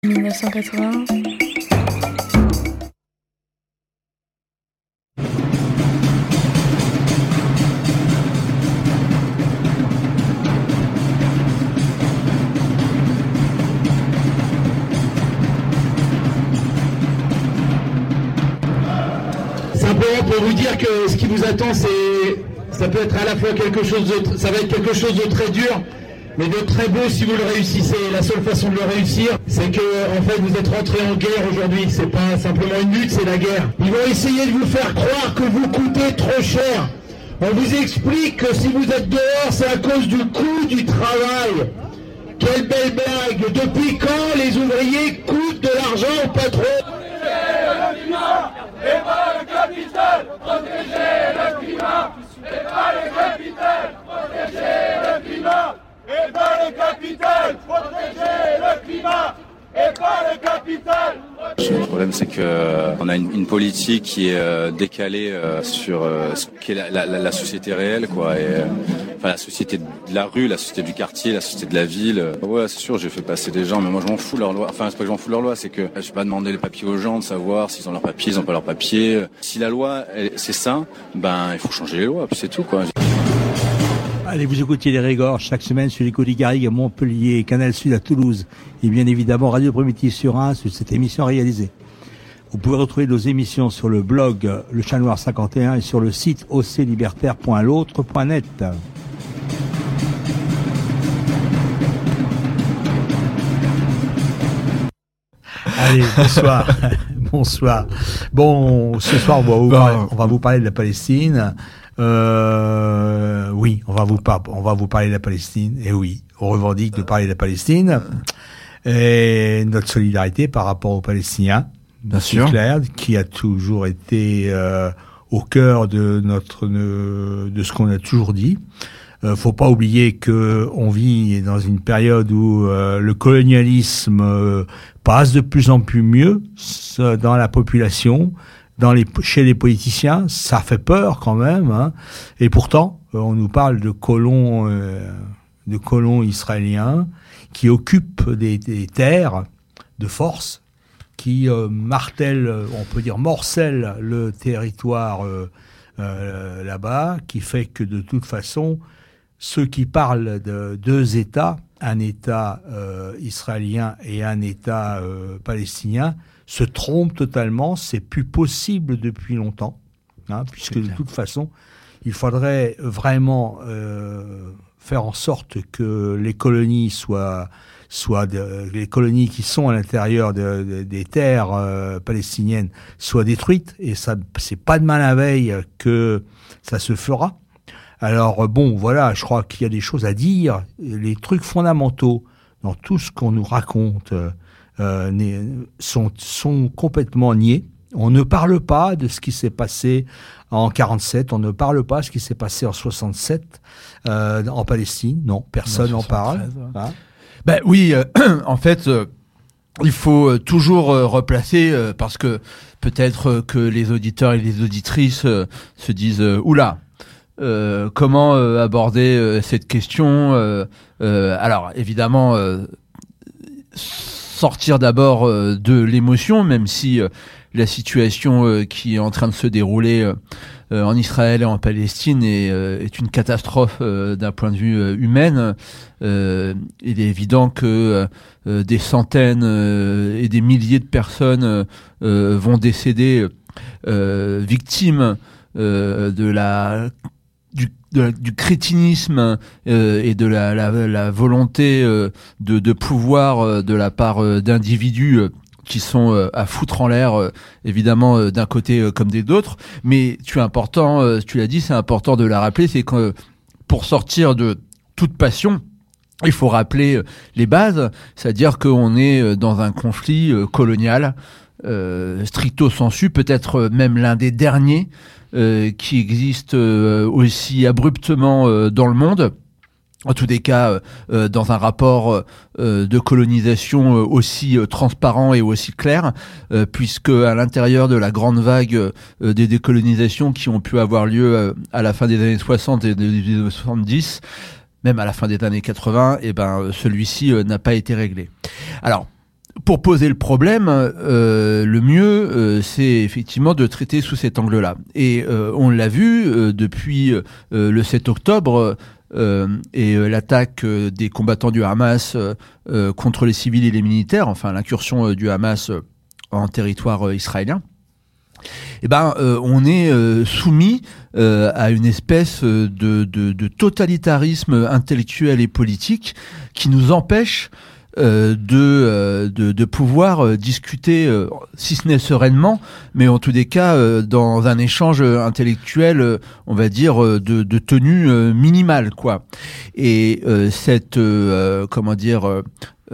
1980. Simplement pour vous dire que ce qui vous attend, ça peut être à la fois ça va être quelque chose de très dur, mais de très beau si vous le réussissez. La seule façon de le réussir, c'est que en fait vous êtes rentré en guerre aujourd'hui. C'est pas simplement une lutte, c'est la guerre. Ils vont essayer de vous faire croire que vous coûtez trop cher. On vous explique que si vous êtes dehors, c'est à cause du coût du travail. Quelle belle blague! Depuis quand les ouvriers coûtent de l'argent au patron? Et pas le capital, protéger le climat. Et pas le capital, protéger le climat. Et pas le capital, protéger le climat. Et pas le capital. Le problème, c'est que on a une politique qui est décalée sur ce qu'est la société réelle, quoi. Et enfin, la société de la rue, la société du quartier, la société de la ville. Ouais, c'est sûr, j'ai fait passer des gens, mais moi je m'en fous de leur loi. Enfin, c'est pas que je m'en fous de leur loi, c'est que je vais pas demander les papiers aux gens de savoir s'ils ont leurs papiers, ils ont pas leurs papiers. Si la loi, c'est ça, ben il faut changer les lois, puis c'est tout, quoi. Allez, vous écoutez les Régors chaque semaine sur les Côtes Garrigues à Montpellier, Canal Sud à Toulouse et bien évidemment Radio Primitive sur Reims sur cette émission réalisée. Vous pouvez retrouver nos émissions sur le blog Le Chat Noir 51 et sur le site oclibertaire.l'autre.net. Allez, bonsoir. Bonsoir. Bon, ce soir, on va vous parler de la Palestine. Oui, on va vous parler de la Palestine. Et oui, on revendique de parler de la Palestine. Et notre solidarité par rapport aux Palestiniens. Bien sûr. Clair, qui a toujours été au cœur de ce qu'on a toujours dit. Faut pas oublier que on vit dans une période où le colonialisme passe de plus en plus mieux dans la population, chez les politiciens. Ça fait peur quand même, hein. Et pourtant, on nous parle de colons israéliens qui occupent des terres de force, qui morcellent le territoire là-bas, qui fait que de toute façon, ceux qui parlent de deux États, un État israélien et un État palestinien, se trompent totalement. C'est plus possible depuis longtemps, hein, puisque de toute façon, il faudrait vraiment faire en sorte que les colonies les colonies qui sont à l'intérieur des terres palestiniennes soient détruites, et ça, c'est pas demain la veille que ça se fera. Alors bon, voilà, je crois qu'il y a des choses à dire. Les trucs fondamentaux dans tout ce qu'on nous raconte sont complètement niés. On ne parle pas de ce qui s'est passé en 47, on ne parle pas de ce qui s'est passé en 67 en Palestine. Non, personne n'en parle. Hein. Ben oui, en fait, il faut toujours replacer, parce que peut-être que les auditeurs et les auditrices se disent oula. Comment aborder cette question alors évidemment sortir d'abord de l'émotion, même si la situation qui est en train de se dérouler en Israël et en Palestine est une catastrophe d'un point de vue humain. Il est évident que des centaines et des milliers de personnes vont décéder victimes du crétinisme et de la volonté de pouvoir de la part d'individus qui sont à foutre en l'air, évidemment, d'un côté comme des d'autres. Mais tu l'as dit, c'est important de la rappeler, c'est que pour sortir de toute passion, il faut rappeler les bases, c'est-à-dire qu'on est dans un conflit colonial, stricto sensu, peut-être même l'un des derniers qui existe aussi abruptement dans le monde. En tous les cas, dans un rapport de colonisation aussi transparent et aussi clair, puisque à l'intérieur de la grande vague des décolonisations qui ont pu avoir lieu à la fin des années 60 et des années 70, même à la fin des années 80, celui-ci n'a pas été réglé. Alors, pour poser le problème, le mieux, c'est effectivement de traiter sous cet angle-là. Et on l'a vu depuis le 7 octobre et l'attaque des combattants du Hamas contre les civils et les militaires, enfin l'incursion du Hamas en territoire israélien. Eh ben, on est soumis à une espèce de totalitarisme intellectuel et politique qui nous empêche de pouvoir discuter, si ce n'est sereinement, mais en tous les cas dans un échange intellectuel, on va dire de tenue minimale, quoi. Et cette comment dire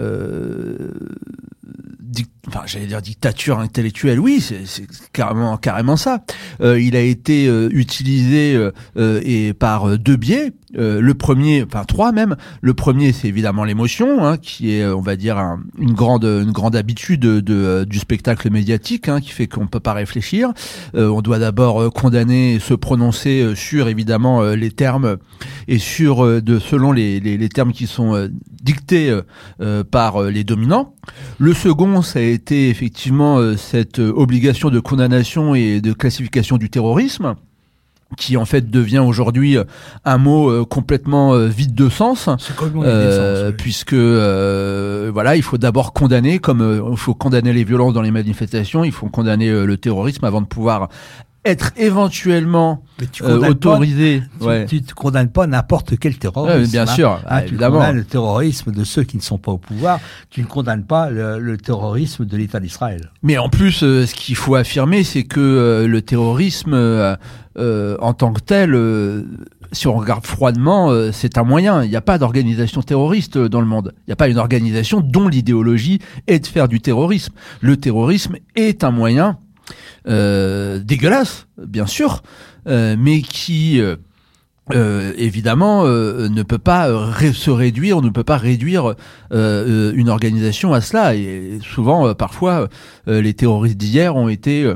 j'allais dire dictature intellectuelle, oui, c'est carrément ça. Il a été utilisé et par deux biais. Le premier, enfin trois même. Le premier, c'est évidemment l'émotion, hein, qui est, on va dire, une grande habitude du spectacle médiatique, hein, qui fait qu'on peut pas réfléchir. On doit d'abord condamner et se prononcer sur évidemment les termes et sur selon les termes qui sont dictés par les dominants. Le second, ça a été effectivement cette obligation de condamnation et de classification du terrorisme, qui en fait devient aujourd'hui un mot complètement vide de sens, puisque voilà, il faut d'abord condamner, comme il faut condamner les violences dans les manifestations, il faut condamner le terrorisme avant de pouvoir être éventuellement autorisé. Tu ne condamnes pas n'importe quel terrorisme. Ouais, bien sûr, tu évidemment. condamnes le terrorisme de ceux qui ne sont pas au pouvoir. Tu ne condamnes pas le terrorisme de l'État d'Israël. Mais en plus, ce qu'il faut affirmer, c'est que le terrorisme, en tant que tel, si on regarde froidement, c'est un moyen. Il n'y a pas d'organisation terroriste dans le monde. Il n'y a pas une organisation dont l'idéologie est de faire du terrorisme. Le terrorisme est un moyen dégueulasse, bien sûr, mais qui évidemment ne peut pas se réduire, on ne peut pas réduire une organisation à cela. Et souvent, parfois, les terroristes d'hier ont été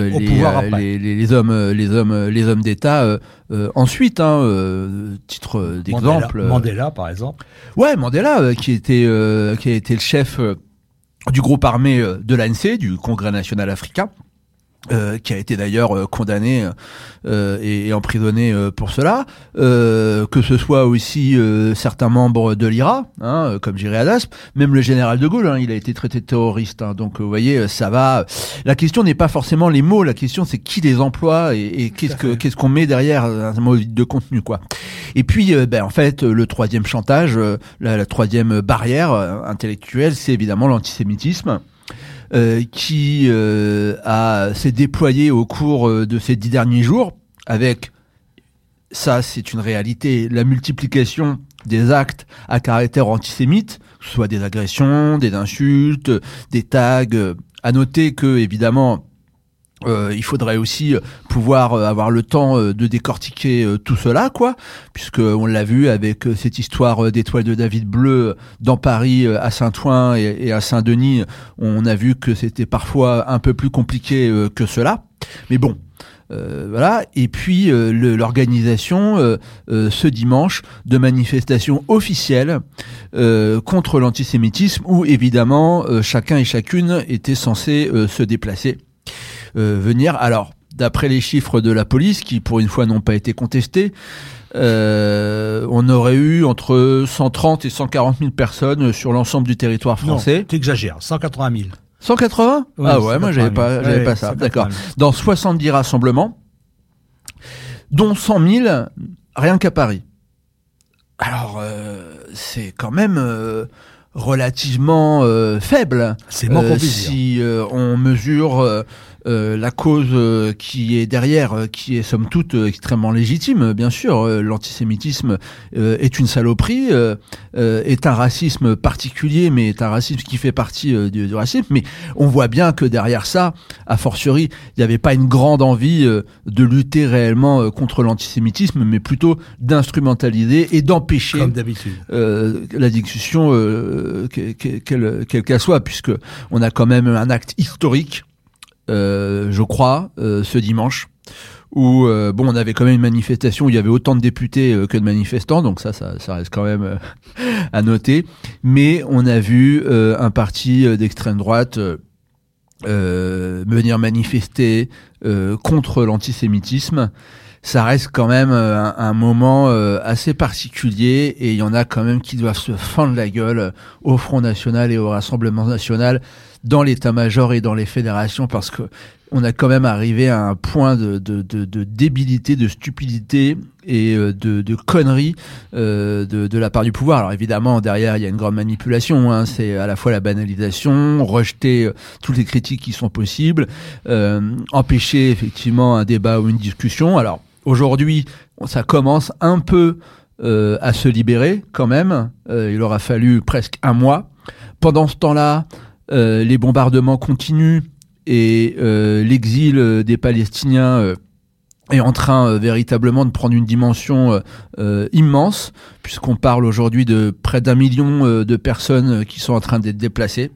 les hommes d'État ensuite, titre d'exemple. Mandela, par exemple. Ouais, Mandela, qui a été le chef du groupe armé de l'ANC, du Congrès national africain. Qui a été d'ailleurs condamné et emprisonné pour cela, que ce soit aussi certains membres de l'IRA, hein, comme Giri Hadasp, même le général de Gaulle, hein, il a été traité de terroriste. Hein, donc vous voyez, ça va. La question n'est pas forcément les mots, la question c'est qui les emploie et qu'est-ce qu'on met derrière un mot de contenu, quoi. Et puis, en fait, le troisième chantage, la troisième barrière intellectuelle, c'est évidemment l'antisémitisme. Qui s'est déployé au cours de ces 10 derniers jours avec, ça c'est une réalité, la multiplication des actes à caractère antisémite, que ce soit des agressions, des insultes, des tags. À noter que, évidemment, il faudrait aussi pouvoir avoir le temps de décortiquer tout cela, quoi, puisque on l'a vu avec cette histoire d'étoiles de David bleues dans Paris, à Saint-Ouen et à Saint-Denis. On a vu que c'était parfois un peu plus compliqué que cela. Mais bon, voilà. Et puis l'organisation ce dimanche de manifestations officielles contre l'antisémitisme, où évidemment chacun et chacune était censé se déplacer. Venir. Alors, d'après les chiffres de la police, qui pour une fois n'ont pas été contestés, on aurait eu entre 130 et 140 000 personnes sur l'ensemble du territoire français. Non, t'exagères, 180 000. 180 ? Oui, ah ouais, moi j'avais pas ça. D'accord. Dans 70 rassemblements, dont 100 000 rien qu'à Paris. Alors, c'est quand même relativement faible. C'est moins qu'on puisse si on mesure la cause qui est derrière, qui est somme toute extrêmement légitime, bien sûr. L'antisémitisme est une saloperie, est un racisme particulier, mais est un racisme qui fait partie du racisme. Mais on voit bien que derrière ça, a fortiori, il n'y avait pas une grande envie de lutter réellement contre l'antisémitisme, mais plutôt d'instrumentaliser et d'empêcher, comme d'habitude, la discussion quelle qu'elle soit, puisque on a quand même un acte historique, je crois, ce dimanche, où on avait quand même une manifestation où il y avait autant de députés que de manifestants, donc ça reste quand même à noter. Mais on a vu un parti d'extrême droite venir manifester contre l'antisémitisme. Ça reste quand même un moment assez particulier, et il y en a quand même qui doivent se fendre la gueule au Front National et au Rassemblement National, dans l'état-major et dans les fédérations, parce que on a quand même arrivé à un point de débilité, de stupidité et de conneries de la part du pouvoir. Alors évidemment, derrière, il y a une grande manipulation, hein. C'est à la fois la banalisation, rejeter toutes les critiques qui sont possibles, empêcher effectivement un débat ou une discussion. Alors aujourd'hui, ça commence un peu à se libérer quand même. Il aura fallu presque un mois. Pendant ce temps-là, les bombardements continuent, et l'exil des Palestiniens est en train véritablement de prendre une dimension immense, puisqu'on parle aujourd'hui de près d'1 million de personnes qui sont en train d'être déplacées.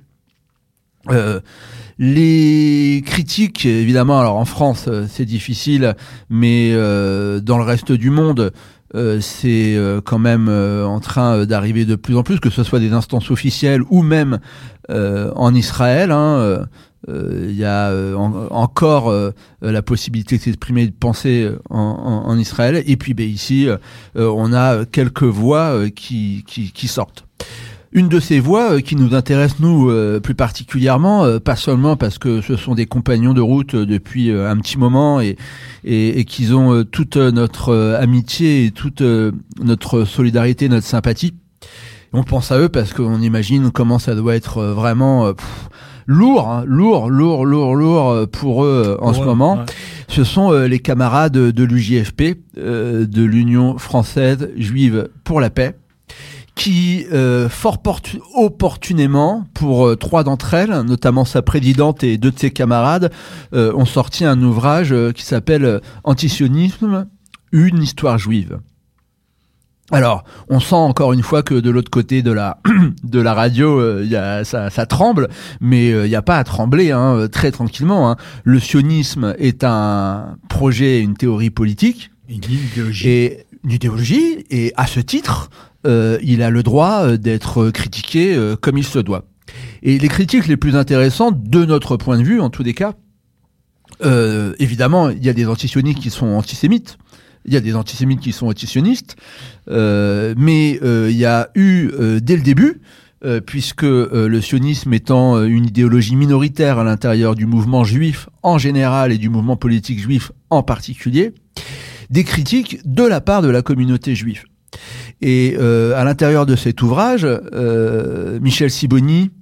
Les critiques, évidemment, alors en France c'est difficile, mais dans le reste du monde c'est quand même en train d'arriver de plus en plus, que ce soit des instances officielles ou même en Israël, hein. Il y a encore la possibilité de s'exprimer, de penser en Israël, et puis ici on a quelques voix qui sortent. Une de ces voix qui nous intéresse, nous, plus particulièrement, pas seulement parce que ce sont des compagnons de route depuis un petit moment et qu'ils ont toute notre amitié et toute notre solidarité, notre sympathie. On pense à eux parce qu'on imagine comment ça doit être vraiment lourd pour eux en ce moment. Ouais. Ce sont les camarades de l'UJFP, de l'Union française juive pour la paix, qui fort opportunément, pour 3 d'entre elles, notamment sa présidente et 2 de ses camarades, ont sorti un ouvrage qui s'appelle Antisionisme, une histoire juive. Alors, on sent encore une fois que de l'autre côté de la radio, ça tremble, mais il n'y a pas à trembler, hein, très tranquillement, hein. Le sionisme est un projet, une théorie politique, une idéologie, et à ce titre, il a le droit d'être critiqué comme il se doit. Et les critiques les plus intéressantes, de notre point de vue, en tous les cas, évidemment, il y a des antisionistes qui sont antisémites. Il y a des antisémites qui sont antisionistes, mais il y a eu, dès le début, puisque le sionisme étant une idéologie minoritaire à l'intérieur du mouvement juif en général et du mouvement politique juif en particulier, des critiques de la part de la communauté juive. Et à l'intérieur de cet ouvrage, Michel Sibony,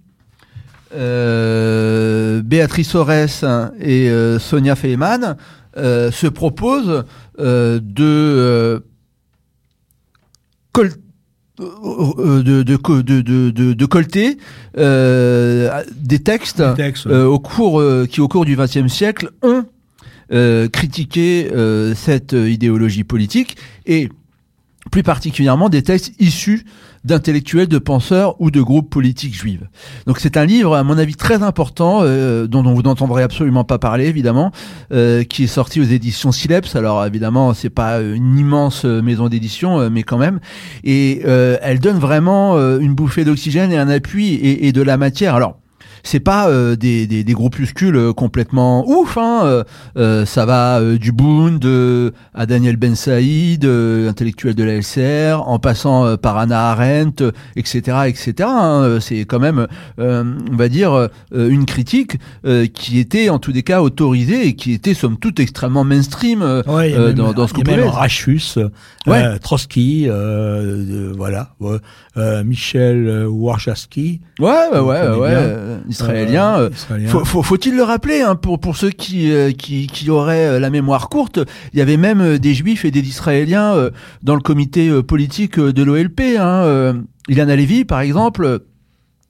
Béatrice Orès et Sonia Feynman se proposent de colter des textes au cours du XXe siècle ont critiqué cette idéologie politique, et plus particulièrement des textes issus d'intellectuels, de penseurs ou de groupes politiques juifs. Donc c'est un livre, à mon avis, très important, dont vous n'entendrez absolument pas parler, évidemment, qui est sorti aux éditions Sileps. Alors évidemment, c'est pas une immense maison d'édition, mais quand même. Et elle donne vraiment une bouffée d'oxygène et un appui et de la matière. Alors, c'est pas des groupuscules complètement ouf, hein. Ça va du Bund à Daniel Ben Saïd, intellectuel de la LCR, en passant par Hannah Arendt, etc., hein. C'est quand même, on va dire, une critique qui était en tous les cas autorisée et qui était somme toute extrêmement mainstream dans ce qu'on pouvait. Rachus, Trotsky, voilà, Michel Warshawski. Israélien. Faut-il le rappeler, hein, pour ceux qui auraient la mémoire courte, il y avait même des Juifs et des Israéliens dans le comité politique de l'OLP. Hein. Ilana Levy, par exemple,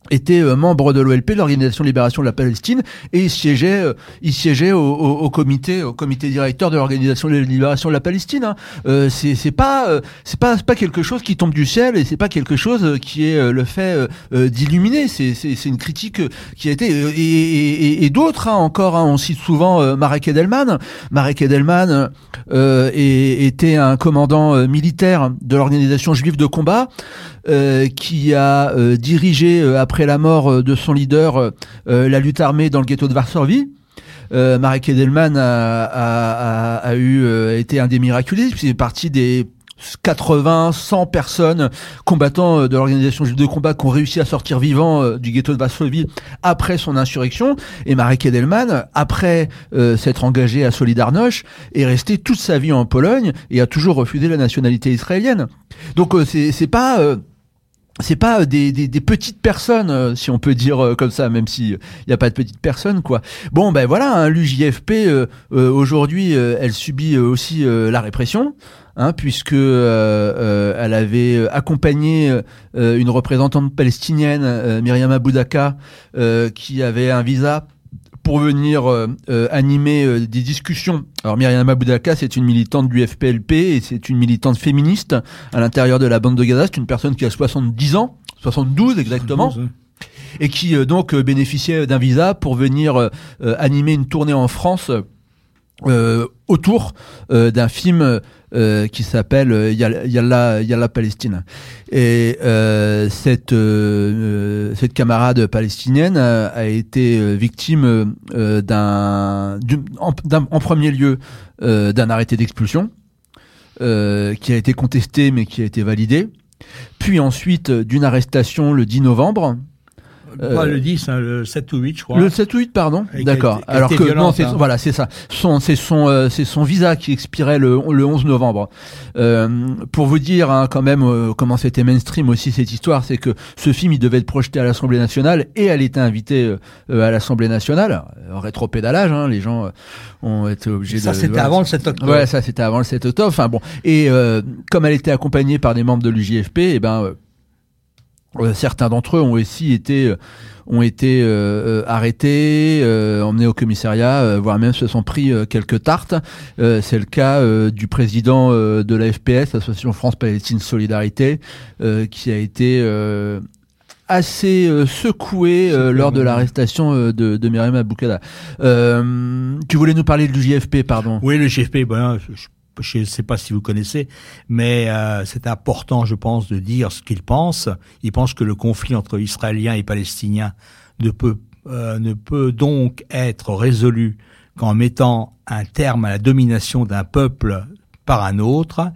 était membre de l'OLP, l'Organisation de Libération de la Palestine, et il siégeait au comité directeur de l'Organisation de Libération de la Palestine. Hein. C'est pas quelque chose qui tombe du ciel, et c'est pas quelque chose qui est le fait d'illuminer. C'est une critique qui a été et d'autres encore. Hein. On cite souvent Marek Edelman. Marek Edelman était un commandant militaire de l'Organisation juive de combat. Qui a dirigé après la mort de son leader la lutte armée dans le ghetto de Varsovie. Marek Edelman a été un des miraculés, puis il est parti des 100 personnes combattants de l'organisation juive de combat qui ont réussi à sortir vivants du ghetto de Varsovie après son insurrection. Et Marek Edelman, après s'être engagé à Solidarność, est resté toute sa vie en Pologne et a toujours refusé la nationalité israélienne. Donc c'est pas des petites personnes, si on peut dire comme ça, même si y a pas de petites personnes, quoi. Bon, ben voilà, hein, l'UJFP aujourd'hui, elle subit aussi la répression, hein, puisque elle avait accompagné une représentante palestinienne, Myriam Aboudaka, qui avait un visa pour venir animer des discussions. Alors Myriam Aboudaka, c'est une militante du FPLP et c'est une militante féministe à l'intérieur de la bande de Gaza. C'est une personne qui a 70 ans, 72 exactement, 72, et qui donc bénéficiait d'un visa pour venir animer une tournée en France autour d'un film qui s'appelle Yalla Palestine. Et cette camarade palestinienne a été victime en premier lieu d'un arrêté d'expulsion qui a été contesté mais qui a été validé, puis ensuite d'une arrestation le 10 novembre. Pas le 10, hein, le 7 ou 8, je crois. Le 7 ou 8, pardon. D'accord. Alors que violente, non, voilà, c'est ça. C'est son visa qui expirait le 11 novembre. Pour vous dire hein, quand même comment c'était mainstream aussi cette histoire, c'est que ce film il devait être projeté à l'Assemblée nationale et elle était invitée à l'Assemblée nationale. Rétropédalage, hein, les gens ont été obligés ça, c'était avant le 7 octobre. Ouais, ça c'était avant le 7 octobre. Enfin bon. Et comme elle était accompagnée par des membres de l'UJFP, et ben certains d'entre eux ont aussi été arrêtés, emmenés au commissariat, voire même se sont pris quelques tartes. C'est le cas du président de la FPS, l'Association France-Palestine Solidarité, qui a été assez secoué lors de l'arrestation de Myriam Aboudaka. Tu voulais nous parler de l'UJFP, pardon. Oui, le JFP, je ne sais pas si vous connaissez, mais c'est important, je pense, de dire ce qu'ils pensent. Ils pensent que le conflit entre Israéliens et Palestiniens ne peut donc être résolu qu'en mettant un terme à la domination d'un peuple par un autre,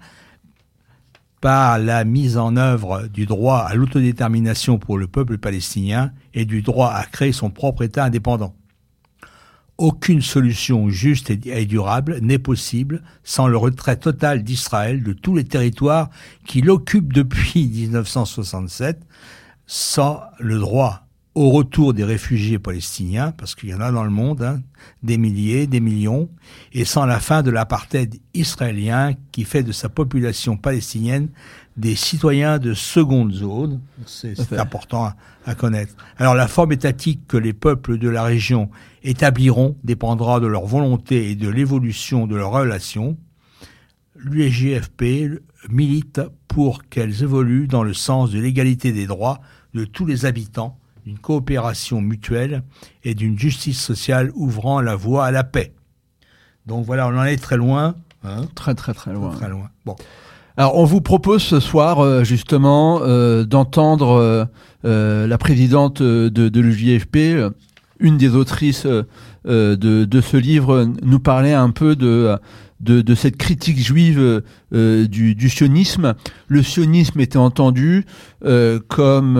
par la mise en œuvre du droit à l'autodétermination pour le peuple palestinien et du droit à créer son propre État indépendant. Aucune solution juste et durable n'est possible sans le retrait total d'Israël de tous les territoires qu'il occupe depuis 1967, sans le droit au retour des réfugiés palestiniens, parce qu'il y en a dans le monde, hein, des milliers, des millions, et sans la fin de l'apartheid israélien qui fait de sa population palestinienne des citoyens de seconde zone. C'est important à connaître. Alors la forme étatique que les peuples de la région établiront dépendra de leur volonté et de l'évolution de leurs relations. L'UJFP milite pour qu'elles évoluent dans le sens de l'égalité des droits de tous les habitants, d'une coopération mutuelle et d'une justice sociale ouvrant la voie à la paix. Donc voilà, on en est très loin. Hein, très loin. Très loin. Bon. Alors on vous propose ce soir justement d'entendre la présidente de l'UJFP, une des autrices de ce livre, nous parler un peu de cette critique juive du sionisme. Le sionisme était entendu comme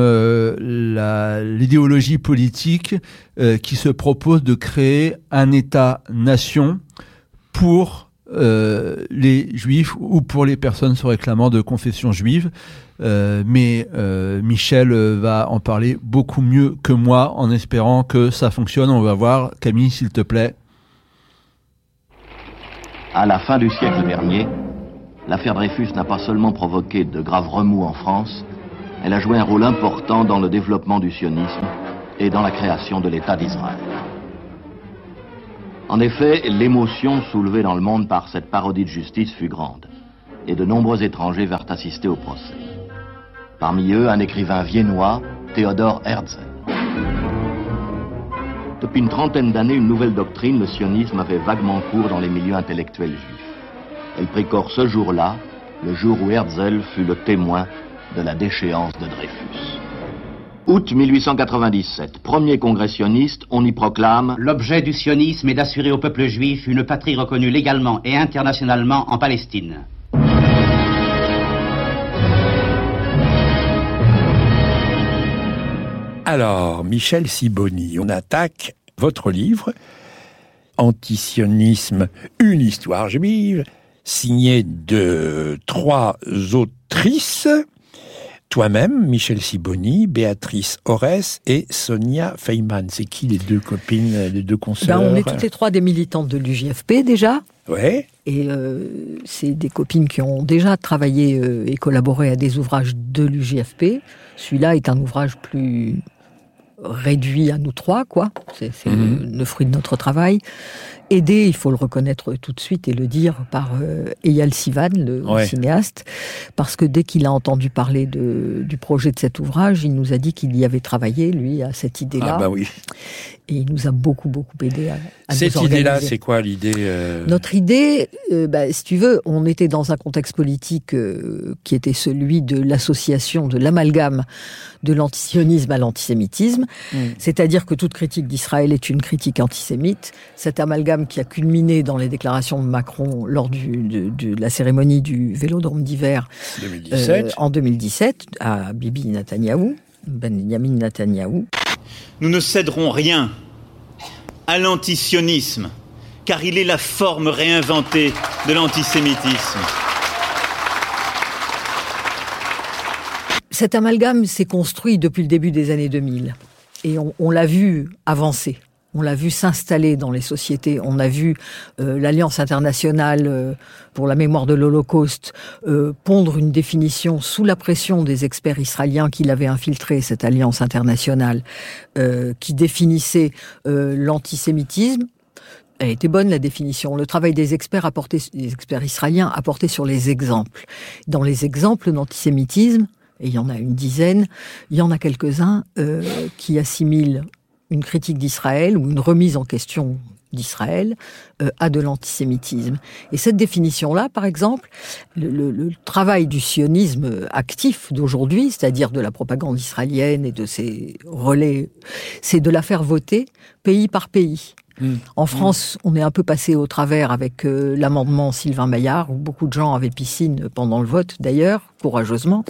l'idéologie politique qui se propose de créer un État-nation pour les juifs ou pour les personnes se réclamant de confession juive. Mais Michel va en parler beaucoup mieux que moi en espérant que ça fonctionne. On va voir. Camille, s'il te plaît. À la fin du siècle dernier, l'affaire Dreyfus n'a pas seulement provoqué de graves remous en France, Elle a joué un rôle important dans le développement du sionisme et dans la création de l'État d'Israël. En effet, l'émotion soulevée dans le monde par cette parodie de justice fut grande, et de nombreux étrangers vinrent assister au procès. Parmi eux, un écrivain viennois, Theodor Herzl. Depuis une trentaine d'années, une nouvelle doctrine, le sionisme, avait vaguement cours dans les milieux intellectuels juifs. Elle prit corps ce jour-là, le jour où Herzl fut le témoin de la déchéance de Dreyfus. Août 1897, premier congrès sioniste, on y proclame: l'objet du sionisme est d'assurer au peuple juif une patrie reconnue légalement et internationalement en Palestine. Alors, Michel Sibony, on attaque votre livre, Antisionisme, une histoire juive, signé de 3 autrices, toi-même, Michel Sibony, Béatrice Orès et Sonia Feynman. C'est qui les 2 copines, les 2 consoeurs? On est toutes les 3 des militantes de l'UJFP déjà. Ouais. Et c'est des copines qui ont déjà travaillé et collaboré à des ouvrages de l'UJFP. Celui-là est un ouvrage plus réduit à nous 3, quoi. C'est le fruit de notre travail. Aidé, il faut le reconnaître tout de suite et le dire, par Eyal Sivan, le cinéaste, parce que dès qu'il a entendu parler du projet de cet ouvrage, il nous a dit qu'il y avait travaillé, lui, à cette idée-là. Ah bah oui. Et il nous a beaucoup aidé à cette idée-là, c'est quoi l'idée Notre idée, si tu veux, on était dans un contexte politique qui était celui de l'association, de l'amalgame de l'antisionisme à l'antisémitisme. C'est-à-dire que toute critique d'Israël est une critique antisémite. Cet amalgame qui a culminé dans les déclarations de Macron lors de la cérémonie du Vélodrome d'hiver 2017. En 2017 à Bibi Netanyahou, Benjamin Netanyahou. Nous ne céderons rien à l'antisionisme, car il est la forme réinventée de l'antisémitisme. Cet amalgame s'est construit depuis le début des années 2000 et on l'a vu avancer. On l'a vu s'installer dans les sociétés. On a vu l'Alliance internationale pour la mémoire de l'Holocauste pondre une définition sous la pression des experts israéliens qui l'avaient infiltré, cette Alliance internationale, qui définissait l'antisémitisme. Elle était bonne, la définition. Le travail des experts israéliens a porté sur les exemples. Dans les exemples d'antisémitisme, et il y en a une dizaine, il y en a quelques-uns qui assimilent une critique d'Israël ou une remise en question d'Israël à de l'antisémitisme. Et cette définition-là, par exemple, le travail du sionisme actif d'aujourd'hui, c'est-à-dire de la propagande israélienne et de ses relais, c'est de la faire voter pays par pays. En France, on est un peu passé au travers avec l'amendement Sylvain Maillard, où beaucoup de gens avaient piscine pendant le vote, d'ailleurs, courageusement.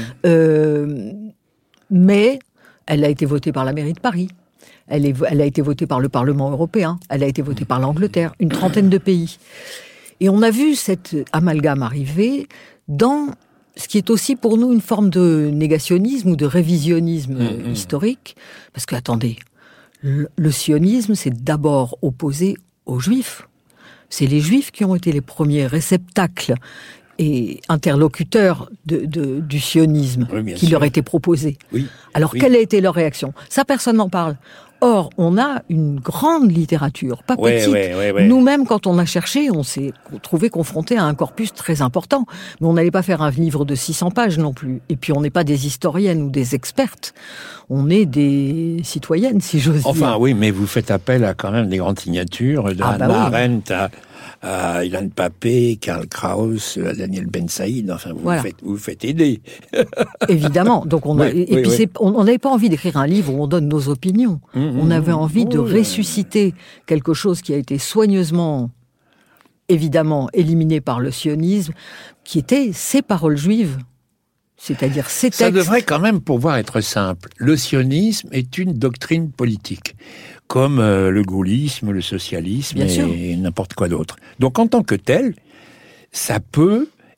Mais elle a été votée par la mairie de Paris. Elle a été votée par le Parlement européen. Elle a été votée par l'Angleterre. Une trentaine de pays. Et on a vu cet amalgame arriver dans ce qui est aussi pour nous une forme de négationnisme ou de révisionnisme historique. Parce que, attendez, le sionisme, c'est d'abord opposé aux Juifs. C'est les Juifs qui ont été les premiers réceptacles et interlocuteurs du sionisme qui leur était proposé. Alors, quelle a été leur réaction? Ça, personne n'en parle. Or, on a une grande littérature, pas petite. Nous-mêmes, quand on a cherché, on s'est trouvé confronté à un corpus très important. Mais on n'allait pas faire un livre de 600 pages non plus. Et puis, on n'est pas des historiennes ou des expertes. On est des citoyennes, si j'ose dire. Enfin, oui, mais vous faites appel à quand même des grandes signatures, de Hannah Arendt à Ilan Pappé, Karl Kraus, à Daniel Ben Saïd. Enfin, vous faites aider. Évidemment. Donc, on n'avait pas envie d'écrire un livre où on donne nos opinions. On avait envie de ressusciter quelque chose qui a été soigneusement, évidemment, éliminé par le sionisme, qui était ces paroles juives. C'est-à-dire ces textes. Ça devrait quand même pouvoir être simple. Le sionisme est une doctrine politique, comme le gaullisme, le socialisme et n'importe quoi d'autre. Donc en tant que tel, ça peut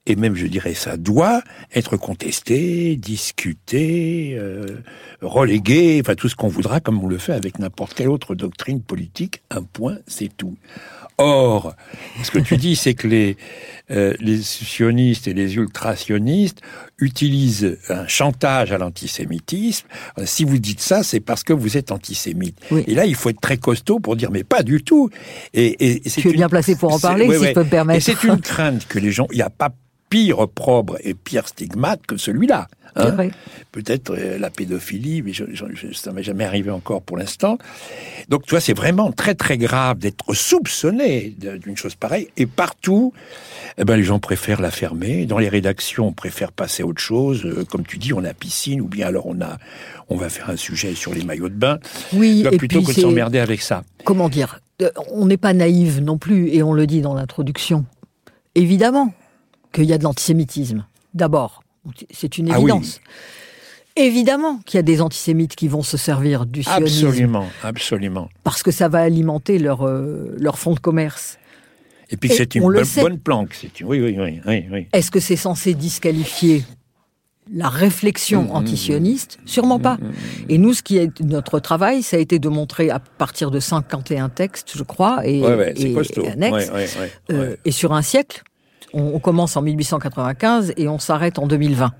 et même je dirais ça doit être contesté, discuté, relégué, enfin tout ce qu'on voudra, comme on le fait avec n'importe quelle autre doctrine politique. Un point, c'est tout. Or, ce que tu dis, c'est que les sionistes et les ultra-sionistes utilisent un chantage à l'antisémitisme. Si vous dites ça, c'est parce que vous êtes antisémite. Oui. Et là, il faut être très costaud pour dire, mais pas du tout. Et tu es bien placé pour en parler, si je peux me permettre. Et c'est une crainte que les gens... Il n'y a pas pire opprobre et pire stigmate que celui-là. Hein, peut-être la pédophilie, mais ça m'est jamais arrivé encore pour l'instant. Donc, tu vois, c'est vraiment très très grave d'être soupçonné d'une chose pareille. Et partout, les gens préfèrent la fermer. Dans les rédactions, on préfère passer à autre chose. Comme tu dis, on a piscine, ou bien alors on va faire un sujet sur les maillots de bain. Oui, et plutôt que de s'emmerder avec ça. Comment dire, on n'est pas naïf non plus, et on le dit dans l'introduction. Évidemment qu'il y a de l'antisémitisme. D'abord. C'est une évidence. Oui. Évidemment qu'il y a des antisémites qui vont se servir du sionisme. Absolument. Parce que ça va alimenter leur fonds de commerce. Et puis que c'est une bonne planque. Oui. Est-ce que c'est censé disqualifier la réflexion antisioniste ? Sûrement pas. Et nous, ce qui est notre travail, ça a été de montrer à partir de 51 textes, je crois, et annexes, et sur un siècle. On commence en 1895 et on s'arrête en 2020.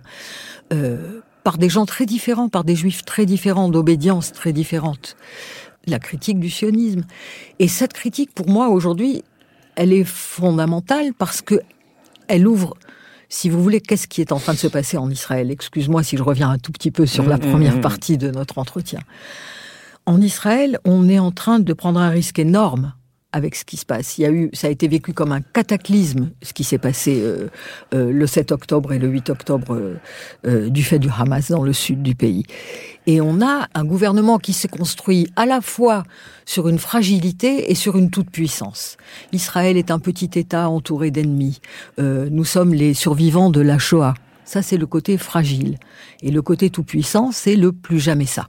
Par des gens très différents, par des juifs très différents, d'obédiences très différentes. La critique du sionisme. Et cette critique, pour moi, aujourd'hui, elle est fondamentale parce que elle ouvre, si vous voulez, qu'est-ce qui est en train de se passer en Israël ? Excuse-moi si je reviens un tout petit peu sur la première partie de notre entretien. En Israël, on est en train de prendre un risque énorme avec ce qui se passe. Ça a été vécu comme un cataclysme, ce qui s'est passé le 7 octobre et le 8 octobre du fait du Hamas dans le sud du pays. Et on a un gouvernement qui s'est construit à la fois sur une fragilité et sur une toute-puissance. Israël est un petit État entouré d'ennemis. Nous sommes les survivants de la Shoah. Ça, c'est le côté fragile. Et le côté tout-puissant, c'est le plus jamais ça.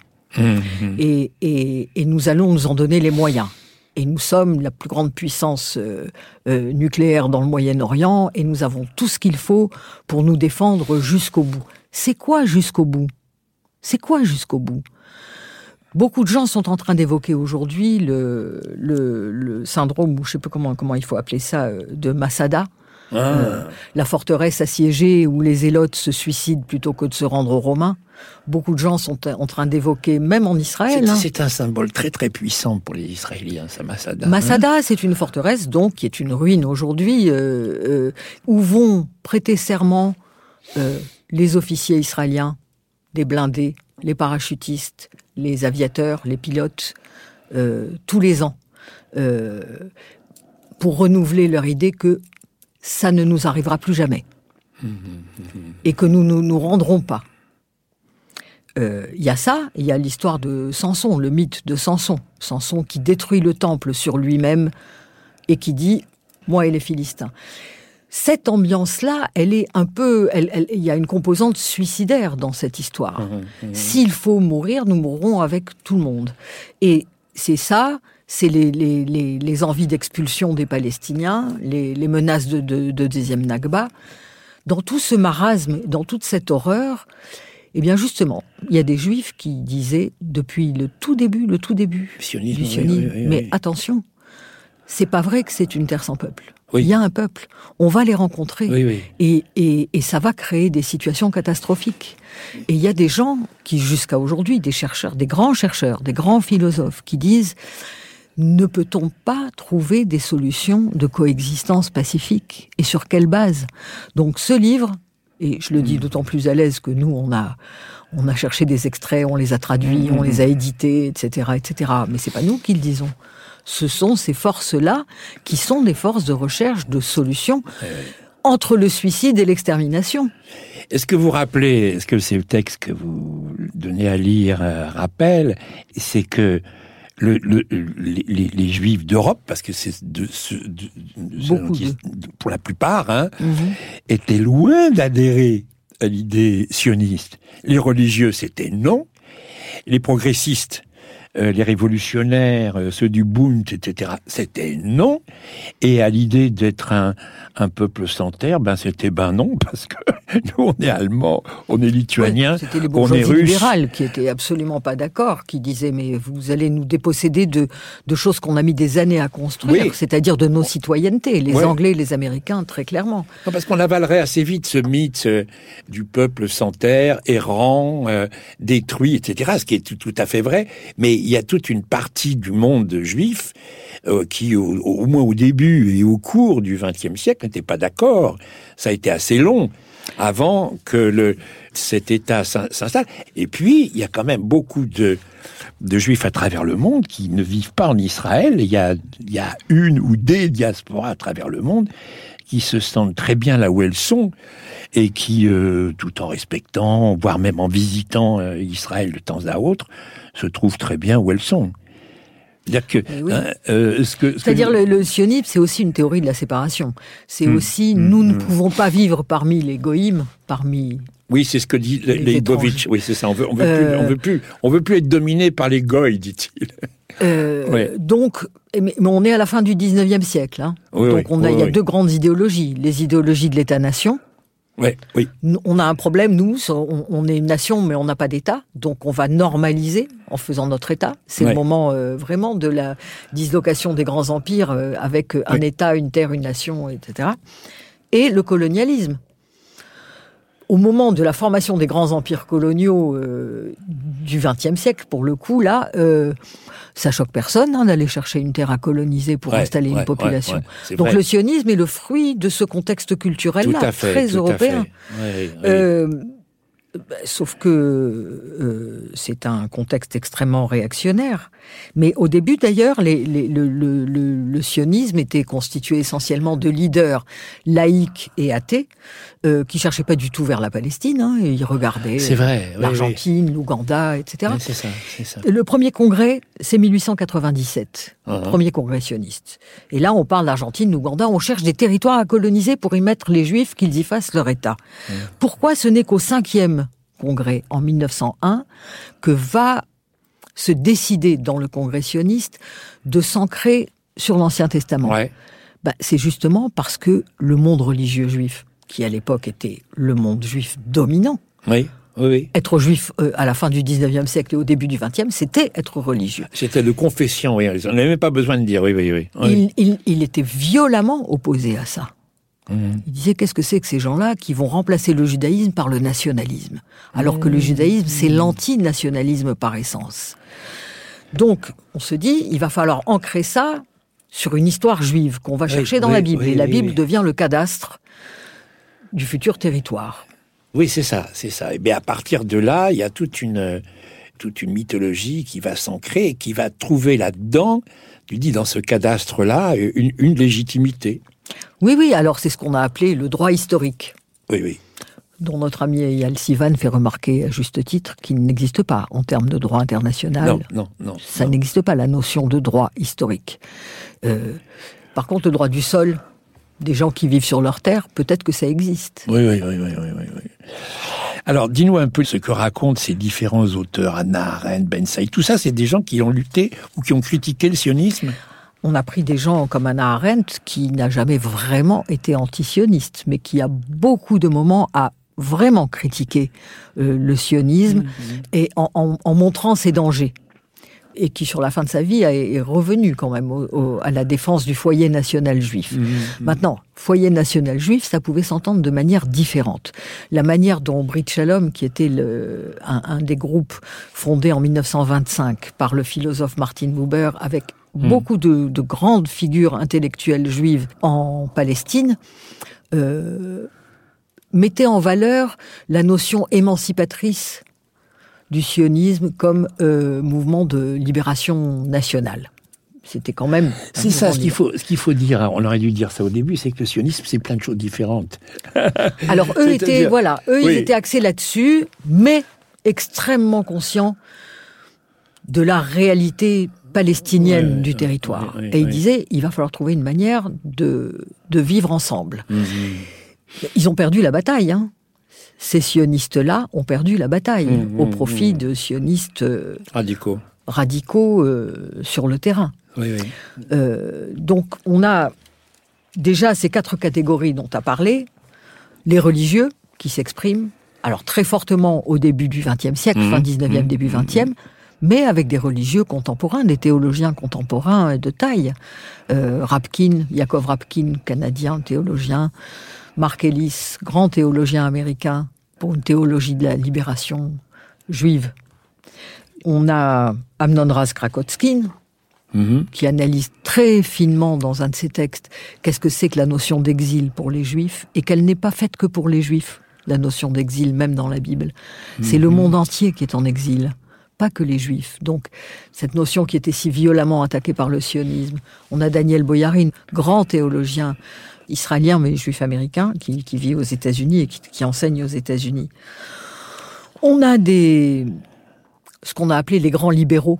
Et nous allons nous en donner les moyens. Et nous sommes la plus grande puissance nucléaire dans le Moyen-Orient et nous avons tout ce qu'il faut pour nous défendre jusqu'au bout. C'est quoi jusqu'au bout ? Beaucoup de gens sont en train d'évoquer aujourd'hui le syndrome, ou je ne sais pas comment il faut appeler ça, de Masada. La forteresse assiégée où les zélotes se suicident plutôt que de se rendre aux Romains. Beaucoup de gens sont en train d'évoquer, même en Israël. C'est un symbole très très puissant pour les Israéliens, ça, Masada. Masada, c'est une forteresse donc qui est une ruine aujourd'hui, où vont prêter serment les officiers israéliens, les blindés, les parachutistes, les aviateurs, les pilotes, tous les ans, pour renouveler leur idée que ça ne nous arrivera plus jamais. Et que nous ne nous rendrons pas. Il y a ça, il y a l'histoire de Samson, le mythe de Samson. Samson qui détruit le temple sur lui-même et qui dit « moi et les Philistins ». Cette ambiance-là, elle est un peu... Il y a une composante suicidaire dans cette histoire. S'il faut mourir, nous mourrons avec tout le monde. Et c'est ça... C'est les envies d'expulsion des Palestiniens, les menaces de deuxième Nakba. Dans tout ce marasme, dans toute cette horreur, eh bien justement, il y a des Juifs qui disaient, depuis le tout début du sionisme, mais attention, c'est pas vrai que c'est une terre sans peuple. Il y a un peuple, on va les rencontrer, et ça va créer des situations catastrophiques. Et il y a des gens qui, jusqu'à aujourd'hui, des grands chercheurs, des grands philosophes, qui disent... Ne peut-on pas trouver des solutions de coexistence pacifique ? Et sur quelle base ? Donc ce livre, et je le dis d'autant plus à l'aise que nous, on a cherché des extraits, on les a traduits, on les a édités, etc., etc. Mais c'est pas nous qui le disons. Ce sont ces forces-là qui sont des forces de recherche de solutions entre le suicide et l'extermination. Est-ce que vous rappelez, est-ce que ces textes que vous donnez à lire rappellent, c'est que les Juifs d'Europe, parce que c'est pour la plupart, étaient loin d'adhérer à l'idée sioniste. Les religieux, c'était non. Les progressistes les révolutionnaires, ceux du Bund, etc., c'était non. Et à l'idée d'être un peuple sans terre, c'était non, parce que nous, on est allemands, on est lituaniens, c'était les on est bourgeoisie russes. libérales qui étaient absolument pas d'accord, qui disaient mais vous allez nous déposséder de choses qu'on a mis des années à construire, Oui. c'est-à-dire de nos citoyennetés, les Ouais. Anglais et les Américains, très clairement. Non, parce qu'on avalerait assez vite ce mythe du peuple sans terre, errant, détruit, etc., ce qui est tout à fait vrai, mais il y a toute une partie du monde juif qui, au moins au début et au cours du XXe siècle, n'était pas d'accord. Ça a été assez long avant que cet État s'installe. Et puis, il y a quand même beaucoup de juifs à travers le monde qui ne vivent pas en Israël. Il y a une ou des diasporas à travers le monde qui se sentent très bien là où elles sont et qui, tout en respectant, voire même en visitant Israël de temps à autre, se trouvent très bien où elles sont. C'est-à-dire que, Oui. C'est-à-dire le sionisme, c'est aussi une théorie de la séparation. C'est aussi, nous ne pouvons pas vivre parmi les goïms, parmi... Oui, c'est ce que dit Leibovitch. Oui, c'est ça. On veut plus être dominé par les goïs, dit-il. Ouais. Donc, mais on est à la fin du 19e siècle. Hein. Oui, donc il y a deux grandes idéologies. Les idéologies de l'État-nation. Oui. On a un problème, nous, on est une nation, mais on n'a pas d'État, donc on va normaliser en faisant notre État. C'est le moment vraiment de la dislocation des grands empires avec un État, une terre, une nation, etc. Et le colonialisme. Au moment de la formation des grands empires coloniaux du XXe siècle, pour le coup, là, ça choque personne d'aller chercher une terre à coloniser pour installer une population. Donc vrai. Le sionisme est le fruit de ce contexte culturel-là, très européen. Sauf que c'est un contexte extrêmement réactionnaire. Mais au début, d'ailleurs, le sionisme était constitué essentiellement de leaders laïcs et athées qui cherchaient pas du tout vers la Palestine. Hein, et ils regardaient l'Argentine, l'Ouganda, etc. Oui, c'est ça. Le premier congrès, c'est 1897. Premier congrès sioniste. Et là, on parle d'Argentine, l'Ouganda. On cherche des territoires à coloniser pour y mettre les Juifs, qu'ils y fassent leur État. Pourquoi ce n'est qu'au 5e congrès, en 1901, que va se décider dans le congrès sioniste de s'ancrer sur l'Ancien Testament. C'est justement parce que le monde religieux juif, qui à l'époque était le monde juif dominant, être juif à la fin du 19e siècle et au début du 20e, c'était être religieux. C'était de confession, on n'avait même pas besoin de dire, Il était violemment opposé à ça. Il disait, qu'est-ce que c'est que ces gens-là qui vont remplacer le judaïsme par le nationalisme, alors que le judaïsme, c'est l'antinationalisme par essence. Donc, on se dit, il va falloir ancrer ça sur une histoire juive qu'on va chercher dans la Bible. Et la Bible devient le cadastre du futur territoire. Oui, c'est ça. Et bien, à partir de là, il y a toute une mythologie qui va s'ancrer et qui va trouver là-dedans, tu dis, dans ce cadastre-là, une légitimité. Oui, alors c'est ce qu'on a appelé le droit historique. Oui. Dont notre ami Eyal Sivan fait remarquer à juste titre qu'il n'existe pas en termes de droit international. Non. Ça n'existe pas, la notion de droit historique. Par contre, le droit du sol, des gens qui vivent sur leur terre, peut-être que ça existe. Oui. Alors, dis-nous un peu ce que racontent ces différents auteurs, Hannah Arendt, Ben Saïd. Tout ça, c'est des gens qui ont lutté ou qui ont critiqué le sionisme ? On a pris des gens comme Hannah Arendt, qui n'a jamais vraiment été antisioniste, mais qui, à beaucoup de moments, a vraiment critiqué le sionisme et en montrant ses dangers. Et qui, sur la fin de sa vie, est revenu quand même à la défense du foyer national juif. Maintenant, foyer national juif, ça pouvait s'entendre de manière différente. La manière dont Brit Shalom, qui était un des groupes fondés en 1925 par le philosophe Martin Buber, avec beaucoup de grandes figures intellectuelles juives en Palestine, mettait en valeur la notion émancipatrice du sionisme comme mouvement de libération nationale. C'était quand même... C'est ça, ce qu'il faut dire, on aurait dû dire ça au début, c'est que le sionisme, c'est plein de choses différentes. Alors, ils étaient axés là-dessus, mais extrêmement conscients de la réalité palestinienne du territoire. Et ils disaient, il va falloir trouver une manière de vivre ensemble. Ils ont perdu la bataille, hein. Ces sionistes-là ont perdu la bataille au profit de sionistes radicaux sur le terrain. Oui. Donc on a déjà ces 4 catégories dont tu as parlé, les religieux qui s'expriment, alors très fortement au début du XXe siècle, fin 19e, début XXe, mais avec des religieux contemporains, des théologiens contemporains de taille. Rapkin, Yaakov Rapkin, canadien, théologien, Mark Ellis, grand théologien américain pour une théologie de la libération juive. On a Amnon Raz Krakotskine, qui analyse très finement dans un de ses textes qu'est-ce que c'est que la notion d'exil pour les Juifs, et qu'elle n'est pas faite que pour les Juifs, la notion d'exil, même dans la Bible. C'est le monde entier qui est en exil, pas que les Juifs. Donc, cette notion qui était si violemment attaquée par le sionisme. On a Daniel Boyarin, grand théologien israélien, mais juif américain, qui vit aux États-Unis et qui enseigne aux États-Unis. On a ce qu'on a appelé les grands libéraux.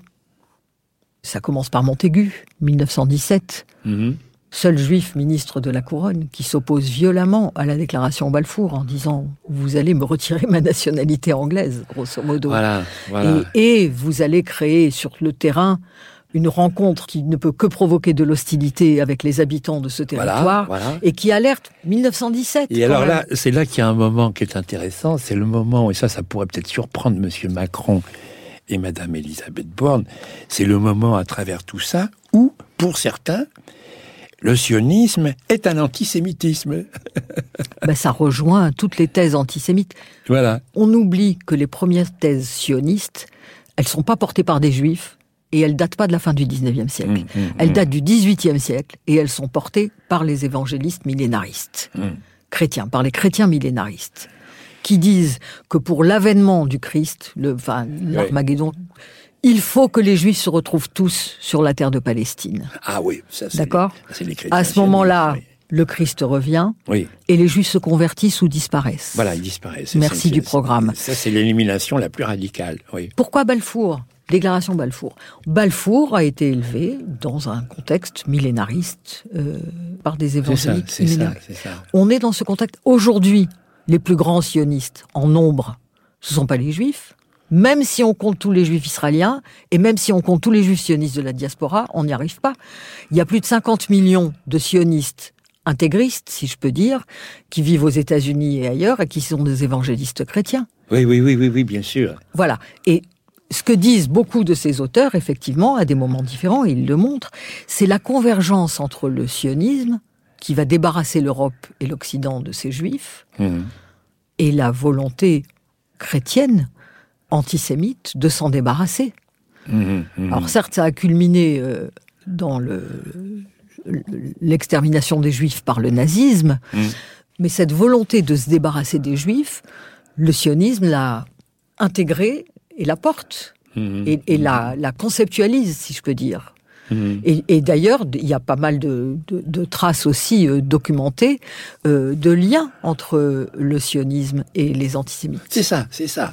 Ça commence par Montaigu, 1917. Seul juif ministre de la couronne qui s'oppose violemment à la déclaration Balfour en disant « Vous allez me retirer ma nationalité anglaise », grosso modo. Voilà. Et vous allez créer sur le terrain une rencontre qui ne peut que provoquer de l'hostilité avec les habitants de ce territoire, et qui alerte 1917. Et alors là, c'est là qu'il y a un moment qui est intéressant, c'est le moment, et ça pourrait peut-être surprendre M. Macron et Mme Elisabeth Borne, c'est le moment à travers tout ça où, pour certains, le sionisme est un antisémitisme. Ça rejoint toutes les thèses antisémites. Voilà. On oublie que les premières thèses sionistes, elles sont pas portées par des juifs, et elles datent pas de la fin du 19e siècle. Elles datent du 18e siècle, et elles sont portées par les évangélistes millénaristes, chrétiens, par les chrétiens millénaristes, qui disent que pour l'avènement du Christ, l'Armageddon, il faut que les Juifs se retrouvent tous sur la terre de Palestine. Ah oui, ça c'est... D'accord ? C'est les chrétiens. À ce moment-là, le Christ revient, et les Juifs se convertissent ou disparaissent. Voilà, ils disparaissent. Merci du programme. Ça, c'est l'élimination la plus radicale. Oui. Pourquoi Balfour ? Déclaration Balfour. Balfour a été élevé dans un contexte millénariste par des évangéliques. C'est ça. On est dans ce contexte. Aujourd'hui, les plus grands sionistes en nombre, ce ne sont pas les Juifs. Même si on compte tous les Juifs israéliens, et même si on compte tous les Juifs sionistes de la diaspora, on n'y arrive pas. Il y a plus de 50 millions de sionistes intégristes, si je peux dire, qui vivent aux États-Unis et ailleurs, et qui sont des évangélistes chrétiens. Oui, bien sûr. Voilà. Et ce que disent beaucoup de ces auteurs, effectivement, à des moments différents, et ils le montrent, c'est la convergence entre le sionisme, qui va débarrasser l'Europe et l'Occident de ces Juifs, et la volonté chrétienne, antisémite, de s'en débarrasser. Alors certes, ça a culminé dans l'extermination des Juifs par le nazisme, mais cette volonté de se débarrasser des Juifs, le sionisme l'a intégrée et la porte, et la conceptualise, si je peux dire. Et d'ailleurs, il y a pas mal de traces aussi documentées de liens entre le sionisme et les antisémites. C'est ça.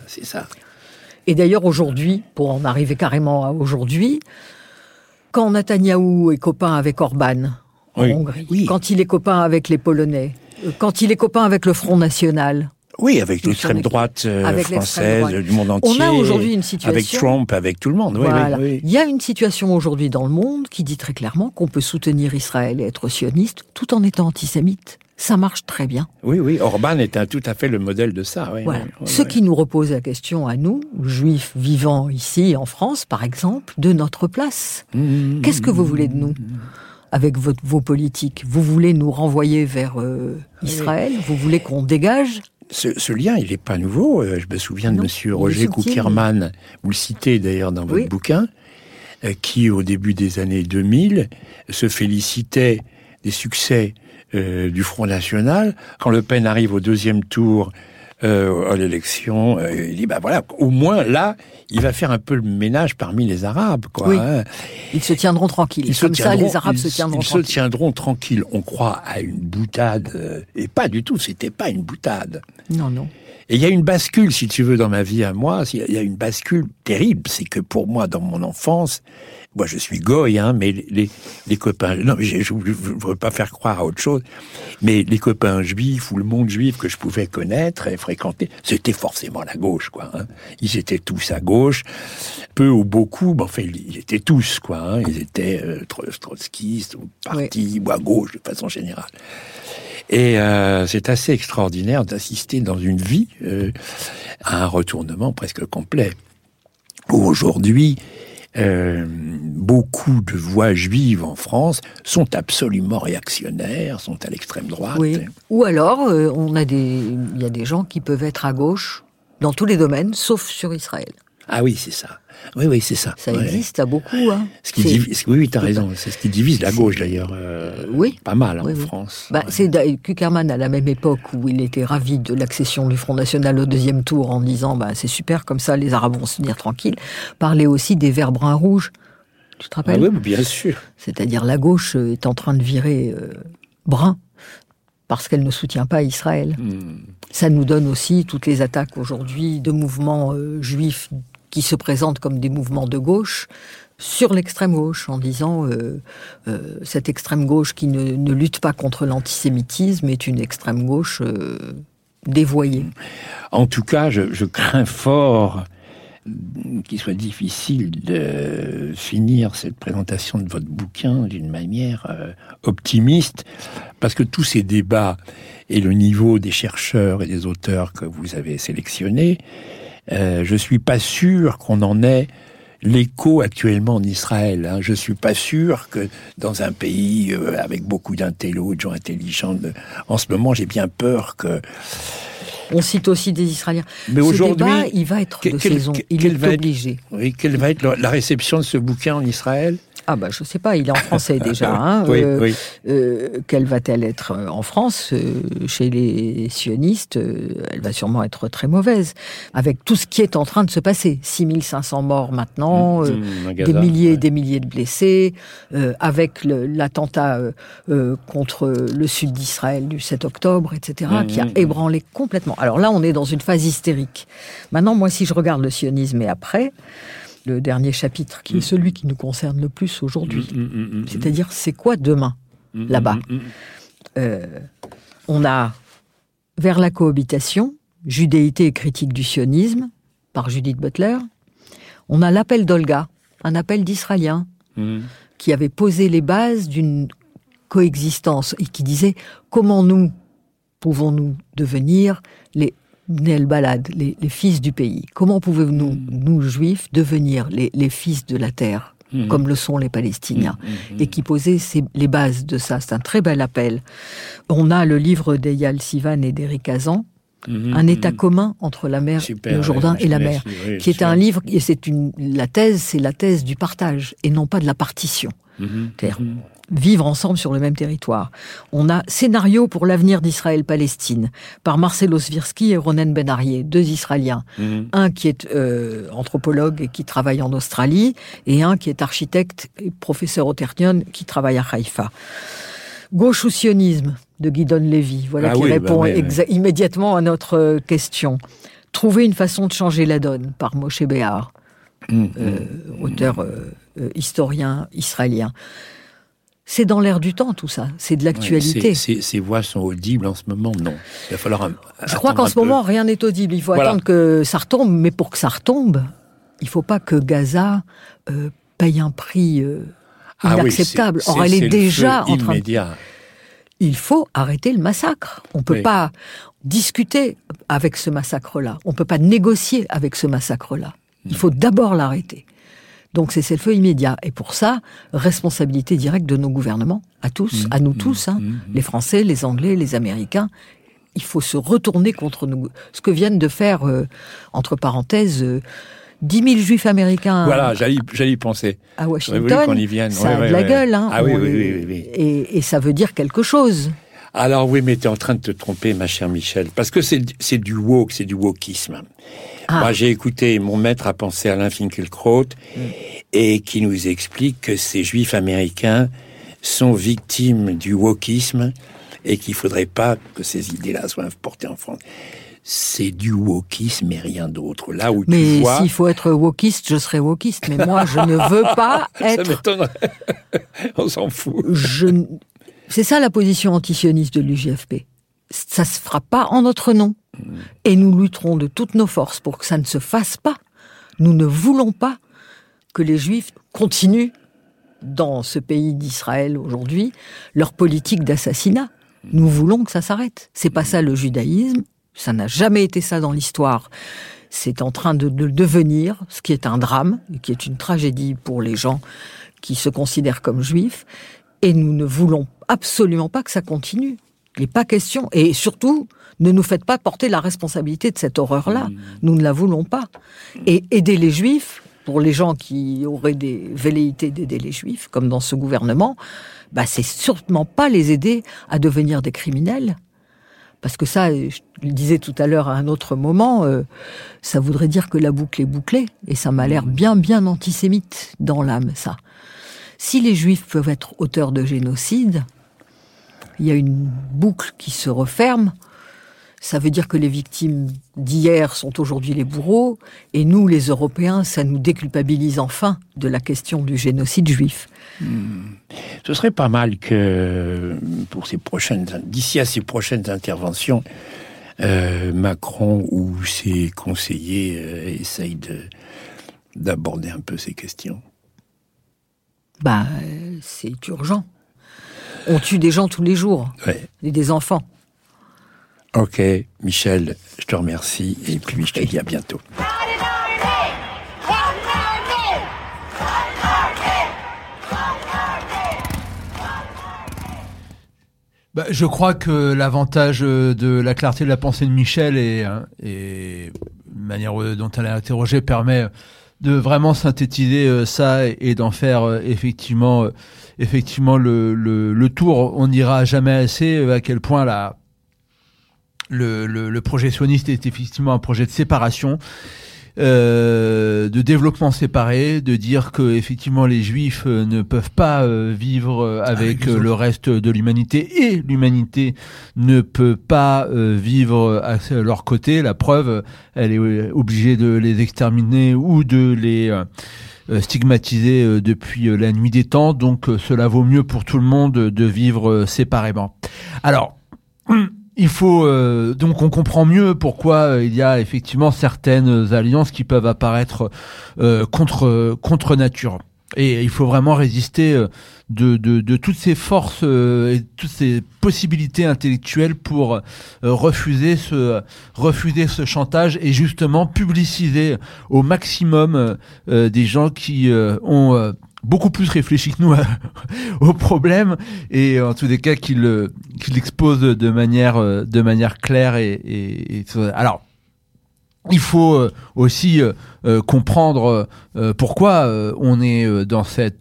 Et d'ailleurs, aujourd'hui, pour en arriver carrément à aujourd'hui, quand Netanyahou est copain avec Orban en Hongrie, quand il est copain avec les Polonais, quand il est copain avec le Front National... Oui, avec l'extrême droite française, du monde entier. On a aujourd'hui une situation... Avec Trump, avec tout le monde. Voilà. Il y a une situation aujourd'hui dans le monde qui dit très clairement qu'on peut soutenir Israël et être sioniste tout en étant antisémite. Ça marche très bien. Oui, Orban est tout à fait le modèle de ça. Voilà. Ce qui nous repose la question à nous, juifs vivant ici en France, par exemple, de notre place. Qu'est-ce que vous voulez de nous ? Avec vos politiques, vous voulez nous renvoyer vers Israël ? Vous voulez qu'on dégage ? Ce lien, il n'est pas nouveau. Je me souviens de M. Roger Kuckerman, vous le citez d'ailleurs dans votre bouquin, qui, au début des années 2000, se félicitait des succès du Front National. Quand Le Pen arrive au deuxième tour à l'élection, il dit, au moins là, il va faire un peu le ménage parmi les Arabes, quoi. Oui. Ils se tiendront tranquilles. Les Arabes se tiendront tranquilles. Ils se tiendront tranquilles. On croit à une boutade, et pas du tout, c'était pas une boutade. Non. Et il y a une bascule, si tu veux, dans ma vie à moi. Il y a une bascule terrible. C'est que pour moi, dans mon enfance, moi je suis goy, hein, mais les copains... Non, mais je ne voudrais pas faire croire à autre chose. Mais les copains juifs ou le monde juif que je pouvais connaître et fréquenter, c'était forcément la gauche, quoi. Hein. Ils étaient tous à gauche. Peu ou beaucoup, mais enfin, ils étaient tous, quoi. Hein. Ils étaient trotskistes ou partis, ou à gauche, de façon générale. Et c'est assez extraordinaire d'assister dans une vie à un retournement presque complet. Où aujourd'hui, beaucoup de voix juives en France sont absolument réactionnaires, sont à l'extrême droite. Oui. Ou alors, il y a des gens qui peuvent être à gauche dans tous les domaines, sauf sur Israël. Ah oui, c'est ça. Oui, c'est ça. Ça existe à beaucoup. Hein. Oui, t'as raison. C'est ce qui divise la gauche, d'ailleurs. Oui. Pas mal, en France. C'est Kuckerman, à la même époque où il était ravi de l'accession du Front National au deuxième tour, en disant c'est super, comme ça, les Arabes vont se tenir tranquilles, parlait aussi des verts bruns-rouges. Tu te rappelles ? Oui, bien sûr. C'est-à-dire la gauche est en train de virer brun parce qu'elle ne soutient pas Israël. Ça nous donne aussi toutes les attaques aujourd'hui de mouvements juifs qui se présentent comme des mouvements de gauche sur l'extrême gauche, en disant cette extrême gauche qui ne lutte pas contre l'antisémitisme est une extrême gauche dévoyée. En tout cas, je crains fort qu'il soit difficile de finir cette présentation de votre bouquin d'une manière optimiste, parce que tous ces débats et le niveau des chercheurs et des auteurs que vous avez sélectionnés, je suis pas sûr qu'on en ait l'écho actuellement en Israël. Hein. Je suis pas sûr que dans un pays avec beaucoup d'intellos, de gens intelligents, en ce moment, j'ai bien peur que... On cite aussi des Israéliens. Mais aujourd'hui, débat, il va être de saison. Il est obligé. Oui, quelle va être la réception de ce bouquin en Israël ? Je sais pas, il est en français déjà. Hein. Oui. Quelle va-t-elle être en France chez les sionistes? Elle va sûrement être très mauvaise, avec tout ce qui est en train de se passer. 6500 morts maintenant, des milliers et des milliers de blessés, avec l'attentat contre le sud d'Israël du 7 octobre, etc., qui a ébranlé complètement. Alors là, on est dans une phase hystérique. Maintenant, moi, si je regarde le sionisme et après... le dernier chapitre, qui est celui qui nous concerne le plus aujourd'hui. C'est-à-dire, c'est quoi demain, là-bas ? On a Vers la cohabitation, Judéité et critique du sionisme, par Judith Butler. On a l'appel d'Olga, un appel d'Israéliens, qui avait posé les bases d'une coexistence, et qui disait, comment nous pouvons-nous devenir les Bnei Balad, les fils du pays. Comment pouvons-nous, nous juifs, devenir les fils de la terre, comme le sont les Palestiniens, et qui posait les bases de ça. C'est un très bel appel. On a le livre d'Eyal Sivan et d'Éric Hazan, Un État commun entre la mer, le Jourdain et la mer, qui est un livre, et c'est la thèse du partage, et non pas de la partition. C'est-à-dire, vivre ensemble sur le même territoire. On a Scénario pour l'avenir d'Israël-Palestine, par Marcelo Svirsky et Ronen Ben-Arieh, deux Israéliens. Un qui est anthropologue et qui travaille en Australie, et un qui est architecte et professeur au Ternion qui travaille à Haïfa. Gauche ou sionisme, de Gidon Levy, qui répond immédiatement à notre question. Trouver une façon de changer la donne, par Moshe Behar, auteur historien israélien. C'est dans l'air du temps, tout ça. C'est de l'actualité. Ces voix sont audibles en ce moment, non. Il va falloir Je crois qu'en ce moment, rien n'est audible. Il faut attendre que ça retombe. Mais pour que ça retombe, il ne faut pas que Gaza paye un prix inacceptable. Or, elle est déjà en train de... Il faut arrêter le massacre. On ne peut pas discuter avec ce massacre-là. On ne peut pas négocier avec ce massacre-là. Il faut d'abord l'arrêter. Donc c'est le feu immédiat. Et pour ça, responsabilité directe de nos gouvernements, à tous, à nous tous, les Français, les Anglais, les Américains. Il faut se retourner contre nous. Ce que viennent de faire, entre parenthèses, 10 000 Juifs américains... Voilà, j'allais y penser. À Washington, qu'on y vienne. Ça a de la gueule. Hein. Ah oui. Et ça veut dire quelque chose. Alors oui, mais tu es en train de te tromper, ma chère Michel, parce que c'est du woke, c'est du wokisme. Moi, j'ai écouté mon maître à penser, Alain Finkielkraut, et qui nous explique que ces Juifs américains sont victimes du wokisme et qu'il ne faudrait pas que ces idées-là soient importées en France. c'est du wokisme et rien d'autre. Là où mais tu vois... s'il faut être wokiste, je serai wokiste. Mais moi, je ne veux pas être... Ça m'étonnerait. On s'en fout. C'est ça la position antisioniste de l'UJFP. Ça se fera pas en notre nom. Et nous lutterons de toutes nos forces pour que ça ne se fasse pas. Nous ne voulons pas que les Juifs continuent, dans ce pays d'Israël aujourd'hui, leur politique d'assassinat. Nous voulons que ça s'arrête. C'est pas ça le judaïsme. Ça n'a jamais été ça dans l'histoire. C'est en train de devenir, ce qui est un drame, qui est une tragédie pour les gens qui se considèrent comme juifs. Et nous ne voulons absolument pas que ça continue. Il n'est pas question. Et surtout, ne nous faites pas porter la responsabilité de cette horreur-là. Nous ne la voulons pas. Et aider les juifs, pour les gens qui auraient des velléités d'aider les juifs, comme dans ce gouvernement, c'est sûrement pas les aider à devenir des criminels. Parce que ça, je le disais tout à l'heure à un autre moment, ça voudrait dire que la boucle est bouclée. Et ça m'a l'air bien antisémite dans l'âme, ça. Si les Juifs peuvent être auteurs de génocide, il y a une boucle qui se referme. Ça veut dire que les victimes d'hier sont aujourd'hui les bourreaux. Et nous, les Européens, ça nous déculpabilise enfin de la question du génocide juif. Ce serait pas mal que, d'ici à ces prochaines interventions, Macron ou ses conseillers essayent d'aborder un peu ces questions. C'est urgent. On tue des gens tous les jours. Ouais. Et des enfants. Ok, Michel, je te remercie et puis je te dis à bientôt. Je crois que l'avantage de la clarté de la pensée de Michel et la manière dont elle est interrogée permet de vraiment synthétiser ça et d'en faire effectivement le tour. On n'ira jamais assez à quel point le projet sioniste est effectivement un projet de séparation, de développement séparé, de dire que effectivement les Juifs ne peuvent pas vivre avec le reste de l'humanité et l'humanité ne peut pas vivre à leur côté. La preuve, elle est obligée de les exterminer ou de les stigmatisés depuis la nuit des temps, donc cela vaut mieux pour tout le monde de vivre séparément. Alors, il faut donc on comprend mieux pourquoi il y a effectivement certaines alliances qui peuvent apparaître contre nature. Et il faut vraiment résister de toutes ces forces et toutes ces possibilités intellectuelles pour refuser ce chantage et justement publiciser au maximum des gens qui ont beaucoup plus réfléchi que nous au problème et en tous les cas qui l'exposent de manière claire et alors il faut aussi comprendre pourquoi on est dans cette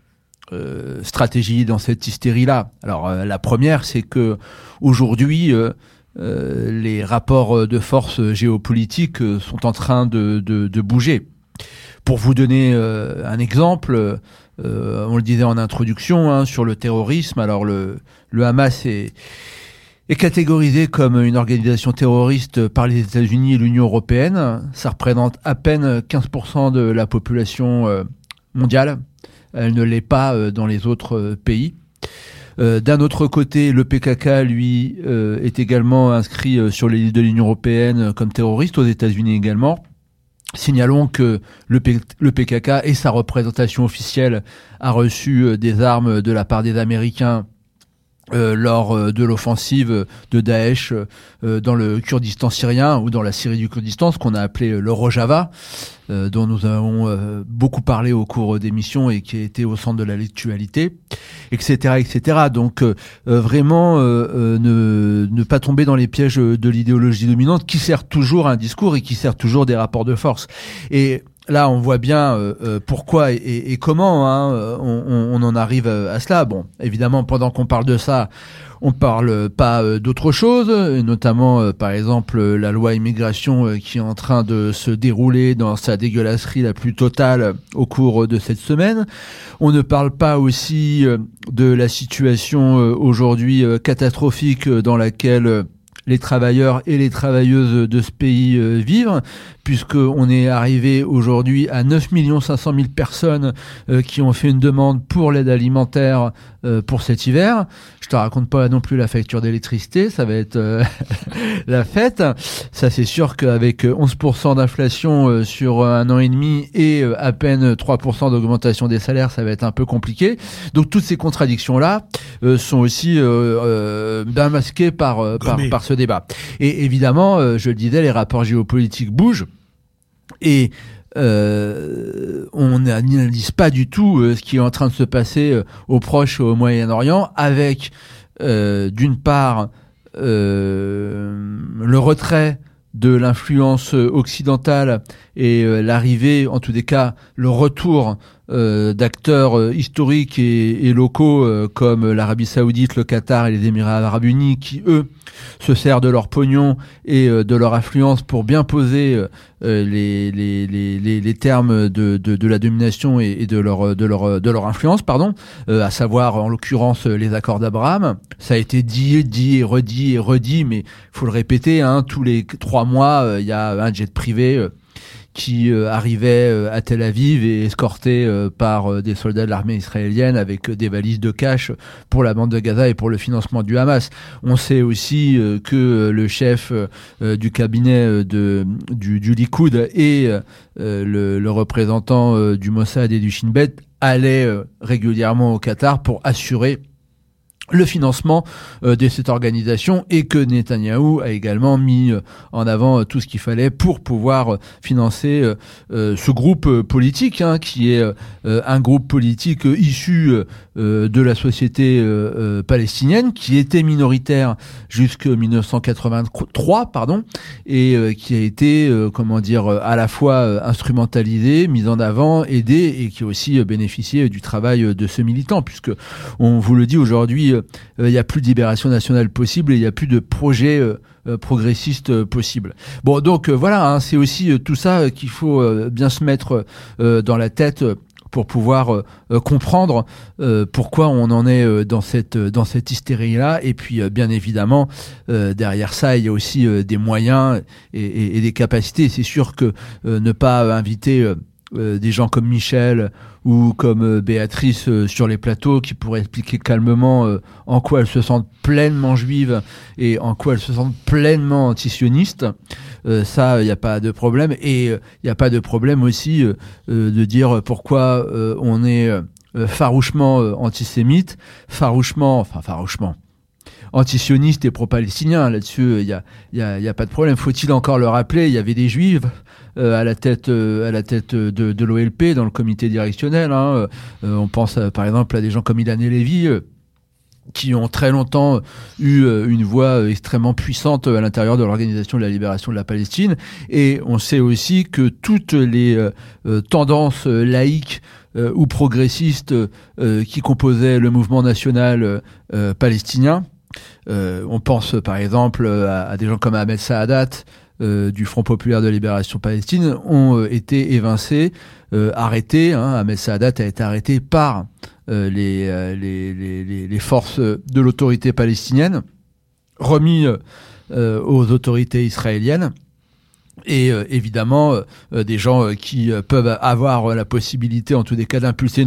stratégie, dans cette hystérie-là. Alors la première, c'est que aujourd'hui, les rapports de force géopolitiques sont en train de bouger. Pour vous donner un exemple, on le disait en introduction, sur le terrorisme. Alors le Hamas est catégorisé comme une organisation terroriste par les États-Unis et l'Union européenne. Ça représente à peine 15% de la population mondiale. Elle ne l'est pas dans les autres pays. D'un autre côté, le PKK, lui, est également inscrit sur les listes de l'Union européenne comme terroriste, aux États-Unis également. Signalons que le PKK et sa représentation officielle a reçu des armes de la part des Américains lors de l'offensive de Daesh dans le Kurdistan syrien ou dans la Syrie du Kurdistan, ce qu'on a appelé le Rojava, dont nous avons beaucoup parlé au cours d'émissions et qui a été au centre de la l'actualité, etc., etc. Donc vraiment ne pas tomber dans les pièges de l'idéologie dominante qui sert toujours un discours et qui sert toujours des rapports de force. Et là, on voit bien pourquoi et comment on en arrive à cela. Bon, évidemment, pendant qu'on parle de ça, on parle pas d'autre chose, notamment, par exemple, la loi immigration qui est en train de se dérouler dans sa dégueulasserie la plus totale au cours de cette semaine. On ne parle pas aussi de la situation aujourd'hui catastrophique dans laquelle les travailleurs et les travailleuses de ce pays vivent, puisqu'on est arrivé aujourd'hui à 9 500 000 personnes qui ont fait une demande pour l'aide alimentaire pour cet hiver. Je te raconte pas non plus la facture d'électricité, ça va être la fête. Ça, c'est sûr qu'avec 11% d'inflation sur un an et demi et à peine 3% d'augmentation des salaires, ça va être un peu compliqué. Donc toutes ces contradictions-là sont aussi bien masquées par ce débat. Et évidemment, je le disais, les rapports géopolitiques bougent et on n'analyse pas du tout ce qui est en train de se passer au Proche et au Moyen-Orient, avec d'une part le retrait de l'influence occidentale et l'arrivée, en tous les cas, le retour d'acteurs historiques et locaux comme l'Arabie Saoudite, le Qatar et les Émirats Arabes Unis, qui eux se servent de leur pognon et de leur influence pour bien poser les termes de la domination et de leur influence, à savoir en l'occurrence les accords d'Abraham. Ça a été dit et redit, mais faut le répéter, tous les 3 mois, il y a un jet privé qui arrivait à Tel Aviv et escorté par des soldats de l'armée israélienne avec des valises de cash pour la bande de Gaza et pour le financement du Hamas. On sait aussi que le chef du cabinet du Likoud et le représentant du Mossad et du Shin Bet allaient régulièrement au Qatar pour assurer le financement de cette organisation, et que Netanyahou a également mis en avant tout ce qu'il fallait pour pouvoir financer ce groupe politique, qui est un groupe politique issu de la société palestinienne, qui était minoritaire jusqu'en 1983, et qui a été, à la fois instrumentalisé, mis en avant, aidé, et qui a aussi bénéficié du travail de ce militant, puisque on vous le dit aujourd'hui, il n'y a plus de libération nationale possible et il n'y a plus de projet progressiste possible. Bon, donc voilà, c'est aussi tout ça qu'il faut bien se mettre dans la tête pour pouvoir comprendre pourquoi on en est dans cette hystérie-là. Et puis, bien évidemment, derrière ça, il y a aussi des moyens et des capacités. C'est sûr que ne pas inviter des gens comme Michel ou comme Béatrice sur les plateaux, qui pourraient expliquer calmement en quoi elles se sentent pleinement juives et en quoi elles se sentent pleinement antisionistes, ça, il n'y a pas de problème. Et il n'y a pas de problème aussi de dire pourquoi on est farouchement antisémite, farouchement antisioniste et pro-palestinien. Là-dessus, il y a pas de problème. Faut-il encore le rappeler, il y avait des juifs à la tête de l'OLP, dans le comité directionnel. On pense par exemple à des gens comme Ilan Halevi, qui ont très longtemps eu une voix extrêmement puissante à l'intérieur de l'Organisation de la Libération de la Palestine. Et on sait aussi que toutes les tendances laïques ou progressistes qui composaient le mouvement national palestinien, on pense par exemple à des gens comme Ahmed Saadat du Front populaire de libération palestine, ont été évincés, arrêtés. Ahmed Saadat a été arrêté par les forces de l'autorité palestinienne, remis aux autorités israéliennes. Et évidemment, des gens qui peuvent avoir la possibilité, en tous les cas, d'impulser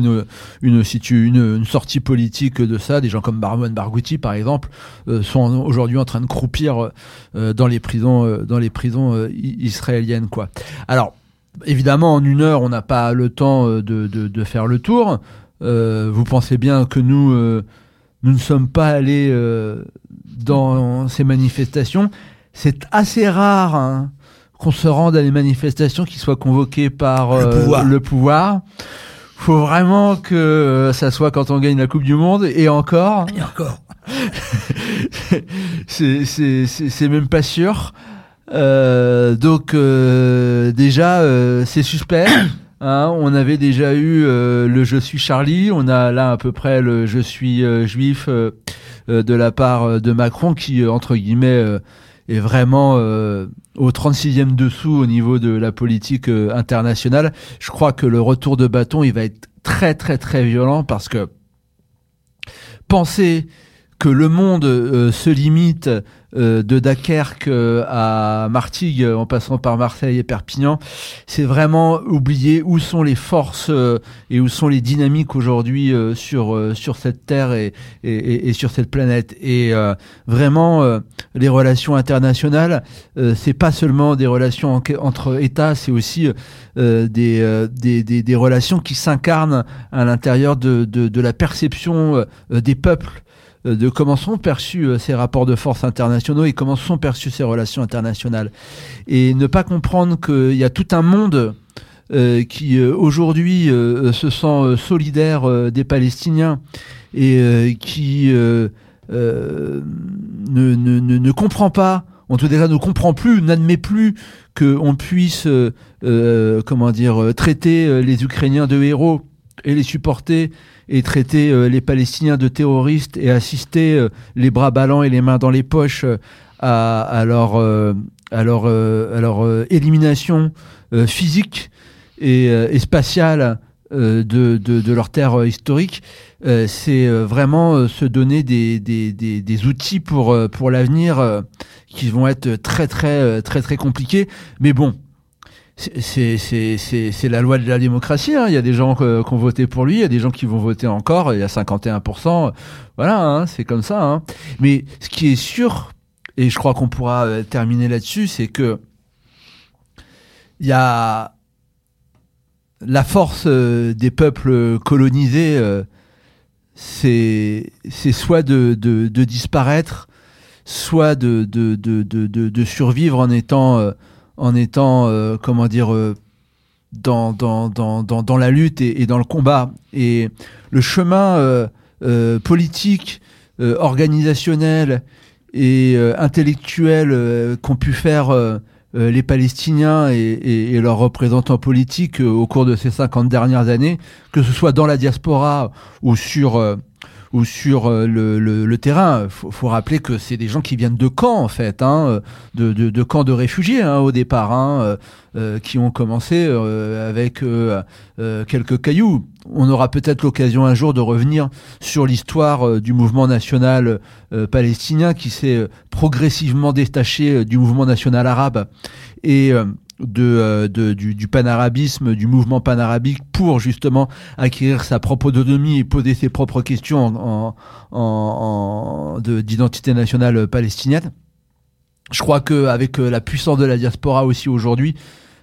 une sortie politique de ça, des gens comme Marwan Barghouti, par exemple, sont aujourd'hui en train de croupir dans les prisons israéliennes, quoi. Alors, évidemment, en 1 heure, on n'a pas le temps de faire le tour. Vous pensez bien que nous ne sommes pas allés dans ces manifestations. C'est assez rare, qu'on se rende à des manifestations qui soient convoquées par le pouvoir. Faut vraiment que ça soit quand on gagne la Coupe du Monde, et encore. c'est même pas sûr. Donc déjà, c'est suspect. On avait déjà eu le Je suis Charlie. On a là à peu près le Je suis juif de la part de Macron, qui entre guillemets est vraiment au 36e dessous au niveau de la politique internationale. Je crois que le retour de bâton, il va être très très très violent, parce que penser que le monde se limite de Dunkerque à Martigues, en passant par Marseille et Perpignan, c'est vraiment oublier où sont les forces et où sont les dynamiques aujourd'hui sur cette terre et sur cette planète. Et vraiment, les relations internationales, c'est pas seulement des relations entre États, c'est aussi des relations qui s'incarnent à l'intérieur de la perception des peuples, de comment sont perçus ces rapports de force internationaux et comment sont perçues ces relations internationales. Et ne pas comprendre qu'il y a tout un monde qui aujourd'hui se sent solidaire des Palestiniens et qui ne comprend pas, en tout cas ne comprend plus, n'admet plus qu'on puisse traiter les Ukrainiens de héros et les supporter et traiter les Palestiniens de terroristes et assister les bras ballants et les mains dans les poches à leur élimination physique et spatiale de leur terre historique. C'est vraiment se donner des outils pour l'avenir qui vont être très très très très compliqués. Mais bon, c'est la loi de la démocratie, hein. Il y a des gens qui ont voté pour lui, il y a des gens qui vont voter encore, il y a 51%, voilà, hein, c'est comme ça, hein. Mais ce qui est sûr, et je crois qu'on pourra terminer là-dessus, c'est que il y a la force des peuples colonisés, c'est soit de disparaître, soit de survivre en étant dans la lutte et dans le combat. Et le chemin politique, organisationnel et intellectuel qu'ont pu faire les Palestiniens et leurs représentants politiques au cours de ces 50 dernières années, que ce soit dans la diaspora ou sur le terrain. Faut rappeler que c'est des gens qui viennent de camps, en fait, hein, de camps de réfugiés, hein, au départ, hein, qui ont commencé avec quelques cailloux. On aura peut-être l'occasion un jour de revenir sur l'histoire du mouvement national palestinien qui s'est progressivement détaché du mouvement national arabe et du panarabisme, du mouvement panarabique, pour justement acquérir sa propre autonomie et poser ses propres questions d'identité nationale palestinienne. Je crois qu'avec la puissance de la diaspora aussi aujourd'hui,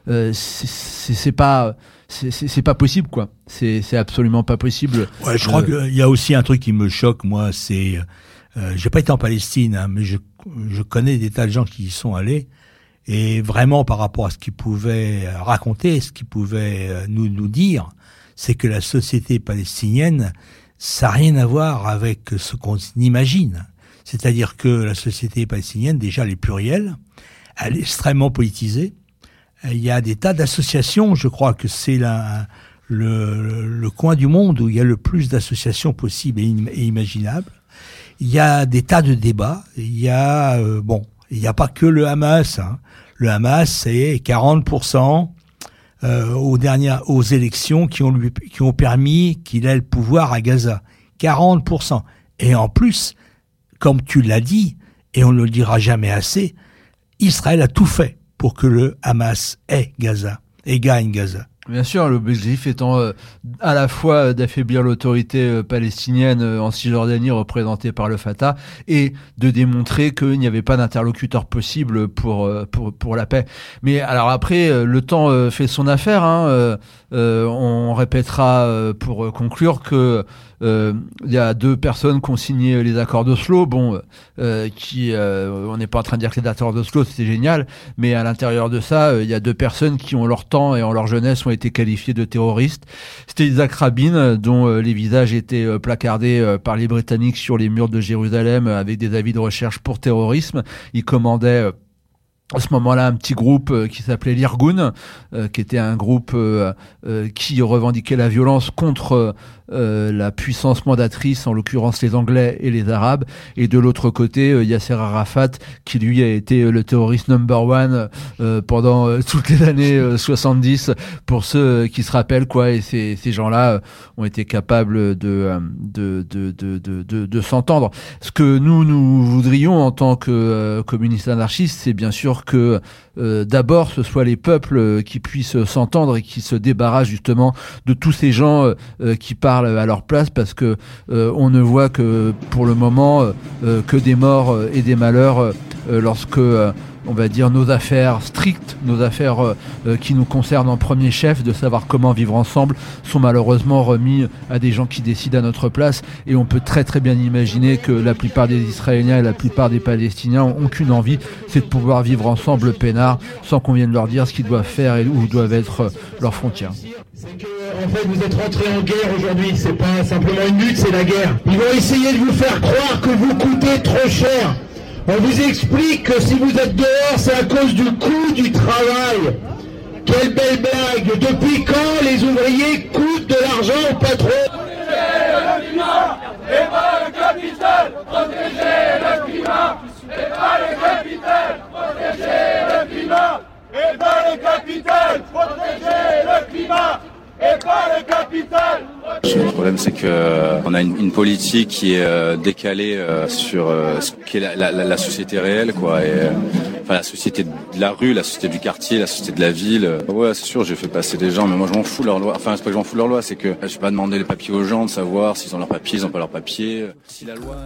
c'est pas possible, quoi. C'est absolument pas possible. Ouais, je crois qu'il y a aussi un truc qui me choque, moi, c'est j'ai pas été en Palestine, hein, mais je connais des tas de gens qui y sont allés. Et vraiment, par rapport à ce qu'ils pouvaient raconter, ce qu'ils pouvaient nous dire, c'est que la société palestinienne, ça n'a rien à voir avec ce qu'on imagine. C'est-à-dire que la société palestinienne, déjà, elle est plurielle, elle est extrêmement politisée. Il y a des tas d'associations, je crois que c'est le coin du monde où il y a le plus d'associations possibles et imaginables. Il y a des tas de débats. Il y a il n'y a pas que le Hamas, hein. Le Hamas, c'est 40% aux élections qui ont permis qu'il ait le pouvoir à Gaza. 40%. Et en plus, comme tu l'as dit, et on ne le dira jamais assez, Israël a tout fait pour que le Hamas ait Gaza et gagne Gaza. Bien sûr, l'objectif étant à la fois d'affaiblir l'autorité palestinienne en Cisjordanie représentée par le Fatah et de démontrer qu'il n'y avait pas d'interlocuteur possible pour la paix. Mais alors après, le temps fait son affaire, hein. On répétera pour conclure que il y a 2 personnes qui ont signé les accords d'Oslo, on n'est pas en train de dire que les accords d'Oslo c'était génial, mais à l'intérieur de ça, il y a 2 personnes qui ont leur temps et en leur jeunesse ont été qualifiées de terroristes. C'était Yitzhak Rabin, dont les visages étaient placardés par les Britanniques sur les murs de Jérusalem avec des avis de recherche pour terrorisme. Il commandait à ce moment-là un petit groupe qui s'appelait l'Irgun, qui était un groupe qui revendiquait la violence contre la puissance mandatrice, en l'occurrence les Anglais et les Arabes, et de l'autre côté Yasser Arafat, qui lui a été le terroriste number one pendant toutes les années 70, pour ceux qui se rappellent, quoi. Et ces gens-là ont été capables de s'entendre. Ce que nous voudrions en tant que communistes anarchistes, c'est bien sûr que d'abord ce soit les peuples qui puissent s'entendre et qui se débarrassent justement de tous ces gens qui parlent à leur place, parce que on ne voit que pour le moment que des morts et des malheurs lorsque on va dire nos affaires strictes, nos affaires qui nous concernent en premier chef, de savoir comment vivre ensemble, sont malheureusement remis à des gens qui décident à notre place. Et on peut très très bien imaginer que la plupart des Israéliens et la plupart des Palestiniens ont qu'une envie, c'est de pouvoir vivre ensemble peinard, sans qu'on vienne leur dire ce qu'ils doivent faire et où doivent être leurs frontières. C'est que, en fait, vous êtes rentrés en guerre aujourd'hui, c'est pas simplement une lutte, c'est la guerre. Ils vont essayer de vous faire croire que vous coûtez trop cher. On vous explique que si vous êtes dehors, c'est à cause du coût du travail. Quelle belle blague! Depuis quand les ouvriers coûtent de l'argent au patron? Protéger le climat et pas le capital. Protéger le climat et pas le capital. Protéger le climat et pas le capital. Protéger le climat et pas le capital. Le problème, c'est que on a une politique qui est décalée sur ce qu'est la société réelle, quoi. Et enfin, la société de la rue, la société du quartier, la société de la ville. Ouais, c'est sûr, j'ai fait passer des gens, mais moi je m'en fous de leur loi. Enfin, c'est pas que je m'en fous de leur loi, c'est que je vais pas demander les papiers aux gens, de savoir s'ils ont leurs papiers, ils ont pas leurs papiers. Si la loi